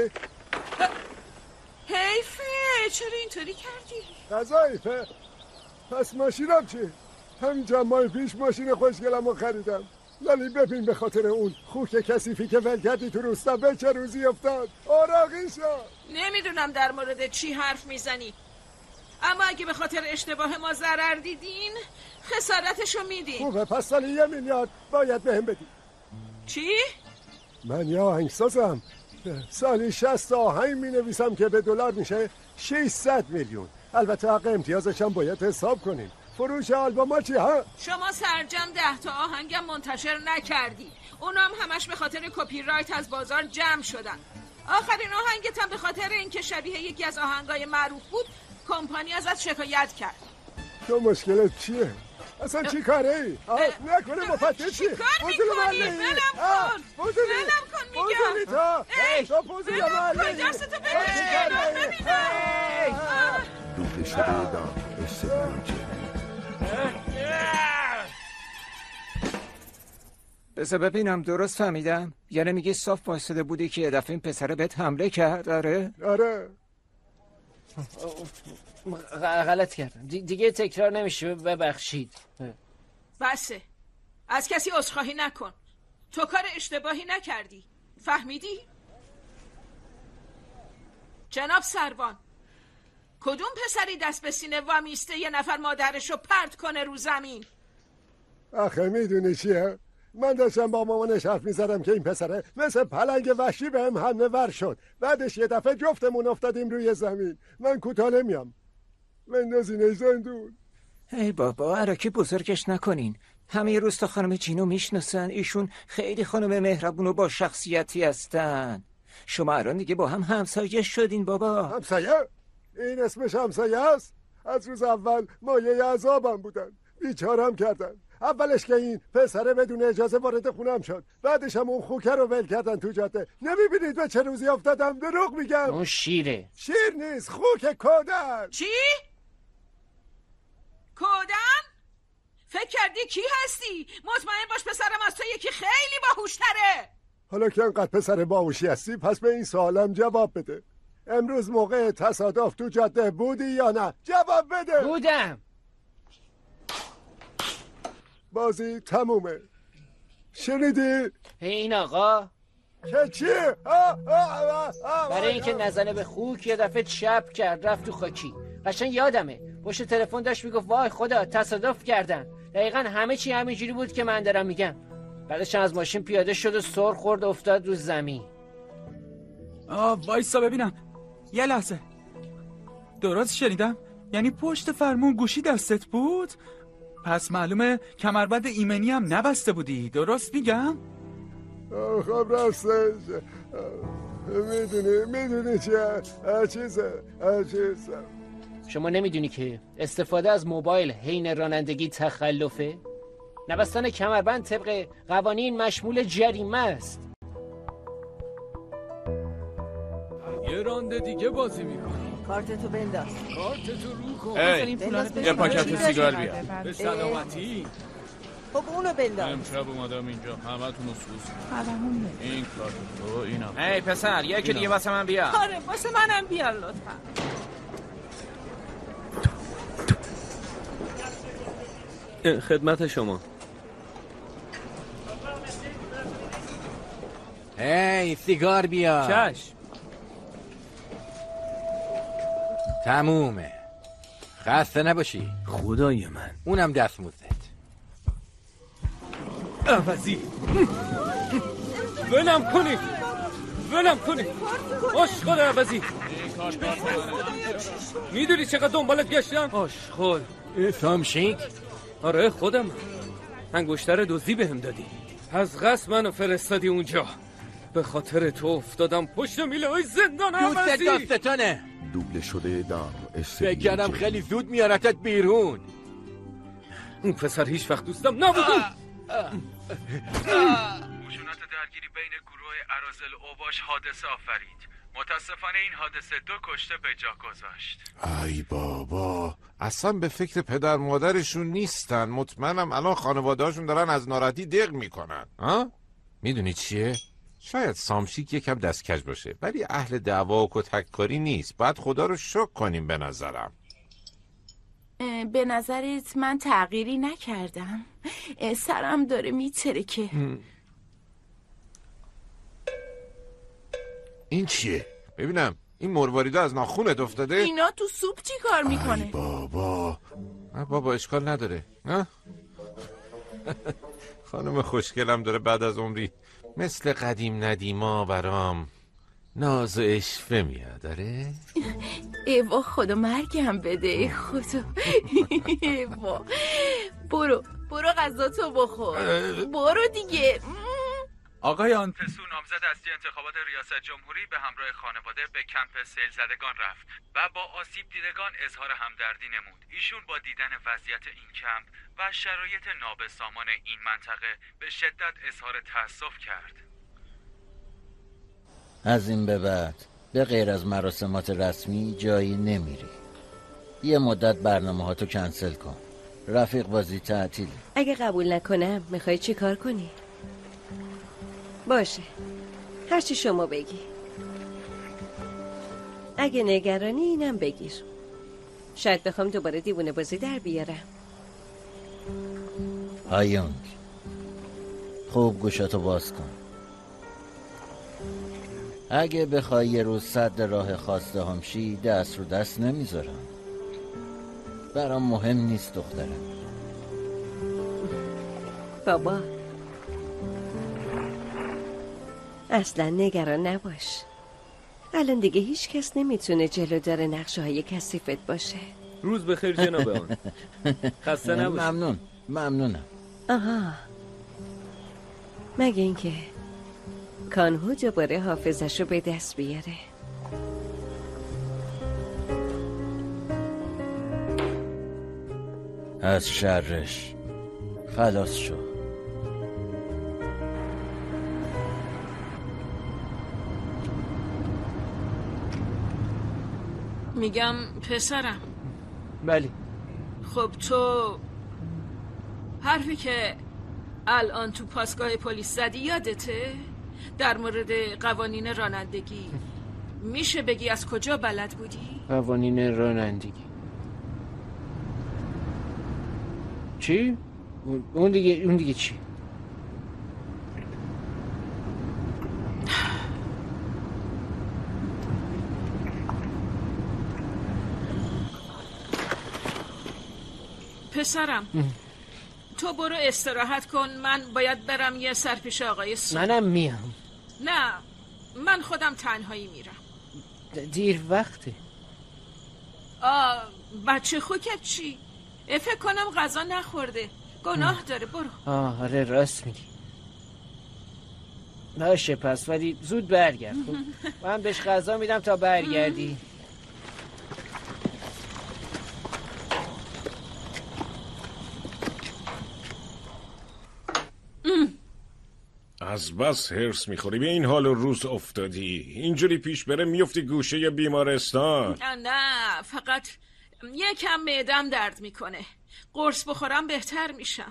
[SPEAKER 8] حیفه، چرا اینطوری کردی؟
[SPEAKER 12] قضایفه. پس ماشینم چی؟ همین چند ماه پیش ماشین خوشگلم رو خریدم، ولی ببین به خاطر اون خوک کثیفی که ول کردی تو روستا به چه روزی افتاد. آراغی شد.
[SPEAKER 8] نمیدونم در مورد چی حرف میزنی، اما اگه به خاطر اشتباه ما ضرر دیدین خسارتشو میدین.
[SPEAKER 12] خوبه، پس سالی 1 میلیارد باید بهم بدی.
[SPEAKER 8] چی؟
[SPEAKER 12] من یه آهنگسازم، سالی 60 آهنگ می نویسم که به دلار میشه 600 میلیون. البته حق امتیازش هم باید حساب کنیم. فروش آلبوما چی ها؟
[SPEAKER 8] شما سرجم 10 تا آهنگم منتشر نکردی، اونام همش به خاطر کپی رایت از بازار جمع شدن. آخرین آهنگت هم به خاطر اینکه شبیه یکی از آهنگای معروف بود کمپانی ازت شکایت کرد.
[SPEAKER 12] تو مشکلت چیه؟ اصلا چی کاره ای؟ نکنه مفتش چی؟
[SPEAKER 8] چی کار میکنی؟ بلم کن میگم.
[SPEAKER 12] تو پوزی یا معلی؟
[SPEAKER 8] دستتو بکش ببینم.
[SPEAKER 5] دوده شده دار استدیو.
[SPEAKER 3] بذار ببینم درست فهمیدم؟ یعنی میگی صاف وایساده بودی که یه دفعه این پسره بهت حمله کرد؟
[SPEAKER 12] آره.
[SPEAKER 4] غلط کردم دیگه تکرار نمیشه، ببخشید.
[SPEAKER 8] بسه، از کسی عذرخواهی نکن. تو کار اشتباهی نکردی، فهمیدی؟ جناب سروان، کدوم پسری دست به سینه وامیسته یه نفر مادرشو پرت کنه رو زمین؟
[SPEAKER 12] آخه میدونی چیه؟ من داشتم با مامانش حرف میزدم که این پسره مثل پلنگ وحشی به هم حمله ور شد. بعدش یه دفعه جفتمون افتادیم روی زمین. من کوتاه نمیام، بندازینش زندون.
[SPEAKER 3] ای بابا، عراکی بزرگش نکنین. همه روستا خانم جینو میشناسن. ایشون خیلی خانم مهربون و با شخصیتی هستن. شما الان دیگه با هم همسایه شدین بابا.
[SPEAKER 12] همسایه؟ این اسمش همسایه است؟ از روز اول مایه عذابم بودن، بیچارم کردن. اولش که این پسره بدون اجازه وارد خونم شد، بعدش هم اون خوکه رو ول کردن تو جاده. نمیبینید به چه روزی افتادم؟ دروغ میگم.
[SPEAKER 4] اون شیره.
[SPEAKER 12] شیر نیست، خوک کودن.
[SPEAKER 8] چی؟ کودن؟ فکر کردی کی هستی؟ مطمئن باش پسرم از تو یکی خیلی باهوشتره.
[SPEAKER 12] حالا که انقدر پسر باهوشی هستی پس به این سوالم جواب بده. امروز موقع تصادف تو جاده بودی یا نه؟ جواب بده.
[SPEAKER 4] بودم.
[SPEAKER 12] بازی تمومه. شنیدی؟
[SPEAKER 4] این آقا
[SPEAKER 12] که چیه؟
[SPEAKER 4] برای اینکه نزنه به خوک یه دفعه چپ کرد رفت تو خاکی. قشنگ یادمه پشت تلفن داشت میگفت وای خدا تصادف کردن. دقیقا همه چی همینجوری بود که من دارم میگم. بعدش از ماشین پیاده شد و سر خورد افتاد رو زمین.
[SPEAKER 21] وایسا ببینم یه لحظه. درست شنیدم؟ یعنی پشت فرمون گوشی دستت بود؟ پس معلومه کمربند ایمنی هم نبسته بودی، درست میگم؟
[SPEAKER 12] خب راستش میدونی چیه؟ چیزه
[SPEAKER 4] شما نمیدونی که استفاده از موبایل حین رانندگی تخلفه؟ نبستن کمربند طبق قوانین مشمول جریمه است.
[SPEAKER 17] یه رانده دیگه بازی میکنی.
[SPEAKER 19] کارتتو بنداز.
[SPEAKER 17] کارتتو رو کن.
[SPEAKER 21] یه پاکت سیگار بیار.
[SPEAKER 17] به سلامتی.
[SPEAKER 19] خب اونو بنداز.
[SPEAKER 17] امشب اومدم اینجا همتون رو سوز این کارت تو اینم.
[SPEAKER 3] ای پسر یکی دیگه واسه من بیار.
[SPEAKER 8] آره واسه منم بیار لطفا.
[SPEAKER 7] خدمت شما.
[SPEAKER 13] هی سیگار بیار.
[SPEAKER 7] چشم.
[SPEAKER 13] تمومه. خسته نباشی.
[SPEAKER 7] خدای من.
[SPEAKER 13] اونم دستموزت.
[SPEAKER 7] عوضی. ولم کنی. آشغال عوضی. میدونی چقدر دنبالت گشتم؟ آشغال.
[SPEAKER 13] سامشینک؟
[SPEAKER 7] آره خودم. انگشتر دزدی بهم دادی. از قصد منو فرستادی اونجا. به خاطر تو افتادم پشت میله های زندان عوضی.
[SPEAKER 13] دوست داستانه.
[SPEAKER 5] دوبله شده در استدیو
[SPEAKER 13] فکر کردم
[SPEAKER 5] جم.
[SPEAKER 13] خیلی زود میارتت بیرون.
[SPEAKER 7] اون پسر هیچ وقت دوستم نبود.
[SPEAKER 18] خشونت درگیری بین گروه اراذل اوباش حادثه آفرید. متاسفانه این حادثه 2 کشته به جا گذاشت.
[SPEAKER 14] ای بابا اصلا به فکر پدر مادرشون نیستن. مطمئنم الان خانواده‌هاشون دارن از ناراحتی دق میکنن. ها؟ میدونی چیه؟ شاید سامشیک یکم دستکج باشه ولی اهل دعوا و کتککاری نیست. باید خدا رو شکر کنیم به نظرم.
[SPEAKER 16] به نظرت من تغییری نکردم؟ سرم داره میترکه.
[SPEAKER 14] این چیه؟ ببینم این مرواریده از ناخونت افتاده؟
[SPEAKER 16] اینا تو سوپ چی کار میکنه؟
[SPEAKER 14] بابا اشکال نداره. خانم خوشگلم داره بعد از عمری مثل قدیم ندیما برام ناز و اشفه میاد. داره؟
[SPEAKER 16] ایوا خدا مرگم بده. خدا ایوا برو غذا تو بخور. برو دیگه.
[SPEAKER 21] آقایان
[SPEAKER 18] تسو نامزد اصلی انتخابات ریاست جمهوری به همراه خانواده به کمپ سیل زدگان رفت و با آسیب دیدگان اظهار همدردی نمود. ایشون با دیدن وضعیت این کمپ و شرایط نابسامان این منطقه به شدت اظهار تأسف کرد.
[SPEAKER 22] از این به بعد به غیر از مراسمات رسمی جایی نمیری. یه مدت برنامه‌هاتو کنسل کن. رفیق بازی تعطیله.
[SPEAKER 23] اگه قبول نکنم میخوای چی کار کنی؟ باشه هرچی شما بگی. اگه نگرانی اینم بگیر. شاید بخوام دوباره دیوونه بازی در بیارم.
[SPEAKER 22] هایونگ خوب گوشاتو باز کن. اگه بخوای یه روز صد راه خواسته همشی دست رو دست نمیذارم. برام مهم نیست دخترم.
[SPEAKER 23] بابا اصلا نگران نباش. الان دیگه هیچ کس نمیتونه جلودار نقشه های کثیفت باشه.
[SPEAKER 7] روز بخیر جناب آن. خسته نباش.
[SPEAKER 22] ممنونم.
[SPEAKER 23] آها مگه اینکه کانهو دوباره حافظشو به دست بیاره.
[SPEAKER 22] از شرش خلاص شو.
[SPEAKER 8] میگم پسرم.
[SPEAKER 4] بله.
[SPEAKER 8] خب تو حرفی که الان تو پاسگاه پلیس زدی یادته؟ در مورد قوانین رانندگی میشه بگی از کجا بلد بودی؟
[SPEAKER 4] قوانین رانندگی چی؟ اون دیگه چی؟
[SPEAKER 8] پسرم تو برو استراحت کن. من باید برم یه سر پیش آقای سو.
[SPEAKER 4] منم میام.
[SPEAKER 8] نه من خودم تنهایی میرم.
[SPEAKER 4] دیر وقته.
[SPEAKER 8] بچه خوکت چی؟ فکر کنم غذا نخورده. گناه داره. برو.
[SPEAKER 4] آره راست میگی. باشه پس ولی زود برگرد. من بهش غذا میدم تا برگردی.
[SPEAKER 14] از بس هرس میخوری به این حال و روز افتادی. اینجوری پیش بره میفتی گوشه بیمارستان.
[SPEAKER 8] نه فقط یکم معدم درد میکنه. قرص بخورم بهتر میشم.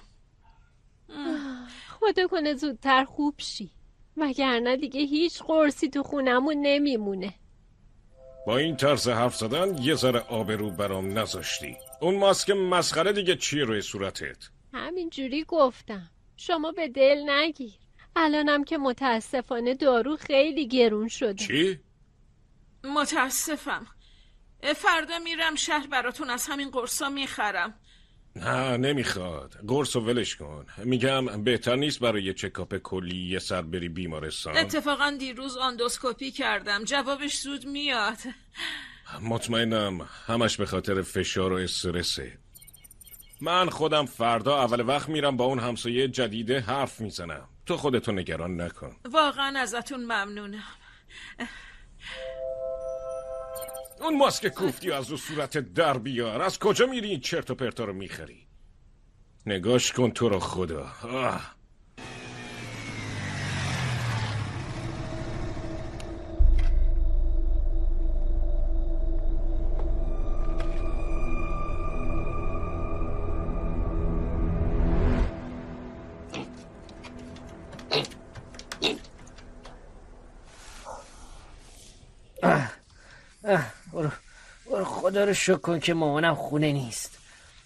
[SPEAKER 11] خدا کنه زودتر خوب شی، وگرنه دیگه هیچ قرصی تو خونمون نمیمونه.
[SPEAKER 14] با این طرز حرف زدن یه ذره آبرو برام نذاشتی. اون ماسک مسخره دیگه چیه روی صورتت؟
[SPEAKER 11] همینجوری گفتم، شما به دل نگیر. الانم که متاسفانه دارو خیلی گرون شده.
[SPEAKER 14] چی؟
[SPEAKER 8] متاسفم. فردا میرم شهر براتون از همین قرصا میخرم.
[SPEAKER 14] نه نمیخواد. قرص و ولش کن. میگم بهتر نیست برای یه چکاپ کلی یه سر بری بیمارستان؟
[SPEAKER 8] اتفاقا دیروز آندوسکوپی کردم، جوابش زود میاد.
[SPEAKER 14] مطمئنم همش به خاطر فشار و استرسه. من خودم فردا اول وقت میرم با اون همسایه جدیده حرف میزنم. تو خودتو نگران نکن.
[SPEAKER 8] واقعا ازتون ممنونم.
[SPEAKER 14] اون ماسک کوفتی از رو صورت در بیار. از کجا میری این چرت و پرتا رو میخری؟ نگاش کن تو رو خدا.
[SPEAKER 4] برو خدا رو شکر کن که مامانم خونه نیست.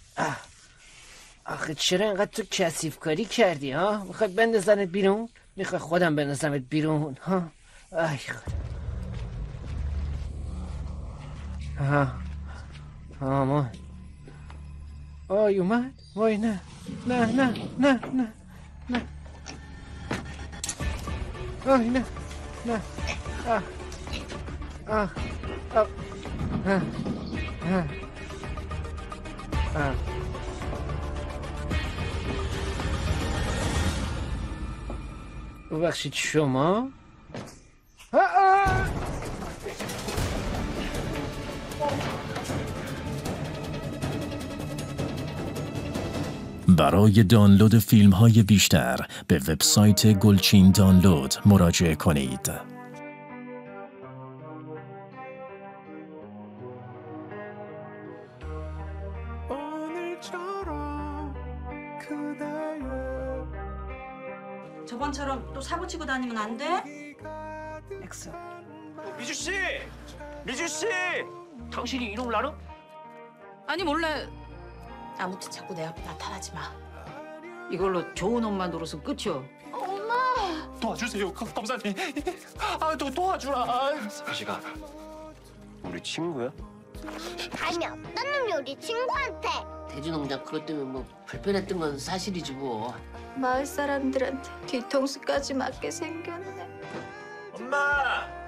[SPEAKER 4] آخه چرا اینقدر تو کثیف کاری کردی ها؟ میخوای بندازنت بیرون؟ میخوای خودم بندازمت بیرون ها؟ ای خدا. مامان آی اومد؟ وای نه نه نه نه نه نه آی نه نه ببخشید شما؟
[SPEAKER 1] برای دانلود فیلم‌های بیشتر به وبسایت گلچین دانلود مراجعه کنید.
[SPEAKER 15] 저번처럼 또 사고 치고 다니면 안 돼? 엑소.
[SPEAKER 20] 미주 씨! 미주 씨!
[SPEAKER 4] 당신이 이름을 알아?
[SPEAKER 15] 아니 몰래. 아무튼 자꾸 내 앞에 나타나지 마. 이걸로 좋은 엄마 노릇은 끝이요.
[SPEAKER 20] 엄마! 도와주세요, 검사님. 도와주라.
[SPEAKER 24] 아시가 우리 친구야?
[SPEAKER 25] 감이 없던 놈이 우리 친구한테.
[SPEAKER 26] 돼지농장 그것 때문에 뭐 불편했던 건 사실이지 뭐.
[SPEAKER 27] 마을 사람들한테 뒤통수까지 맞게 생겼네.
[SPEAKER 20] 엄마!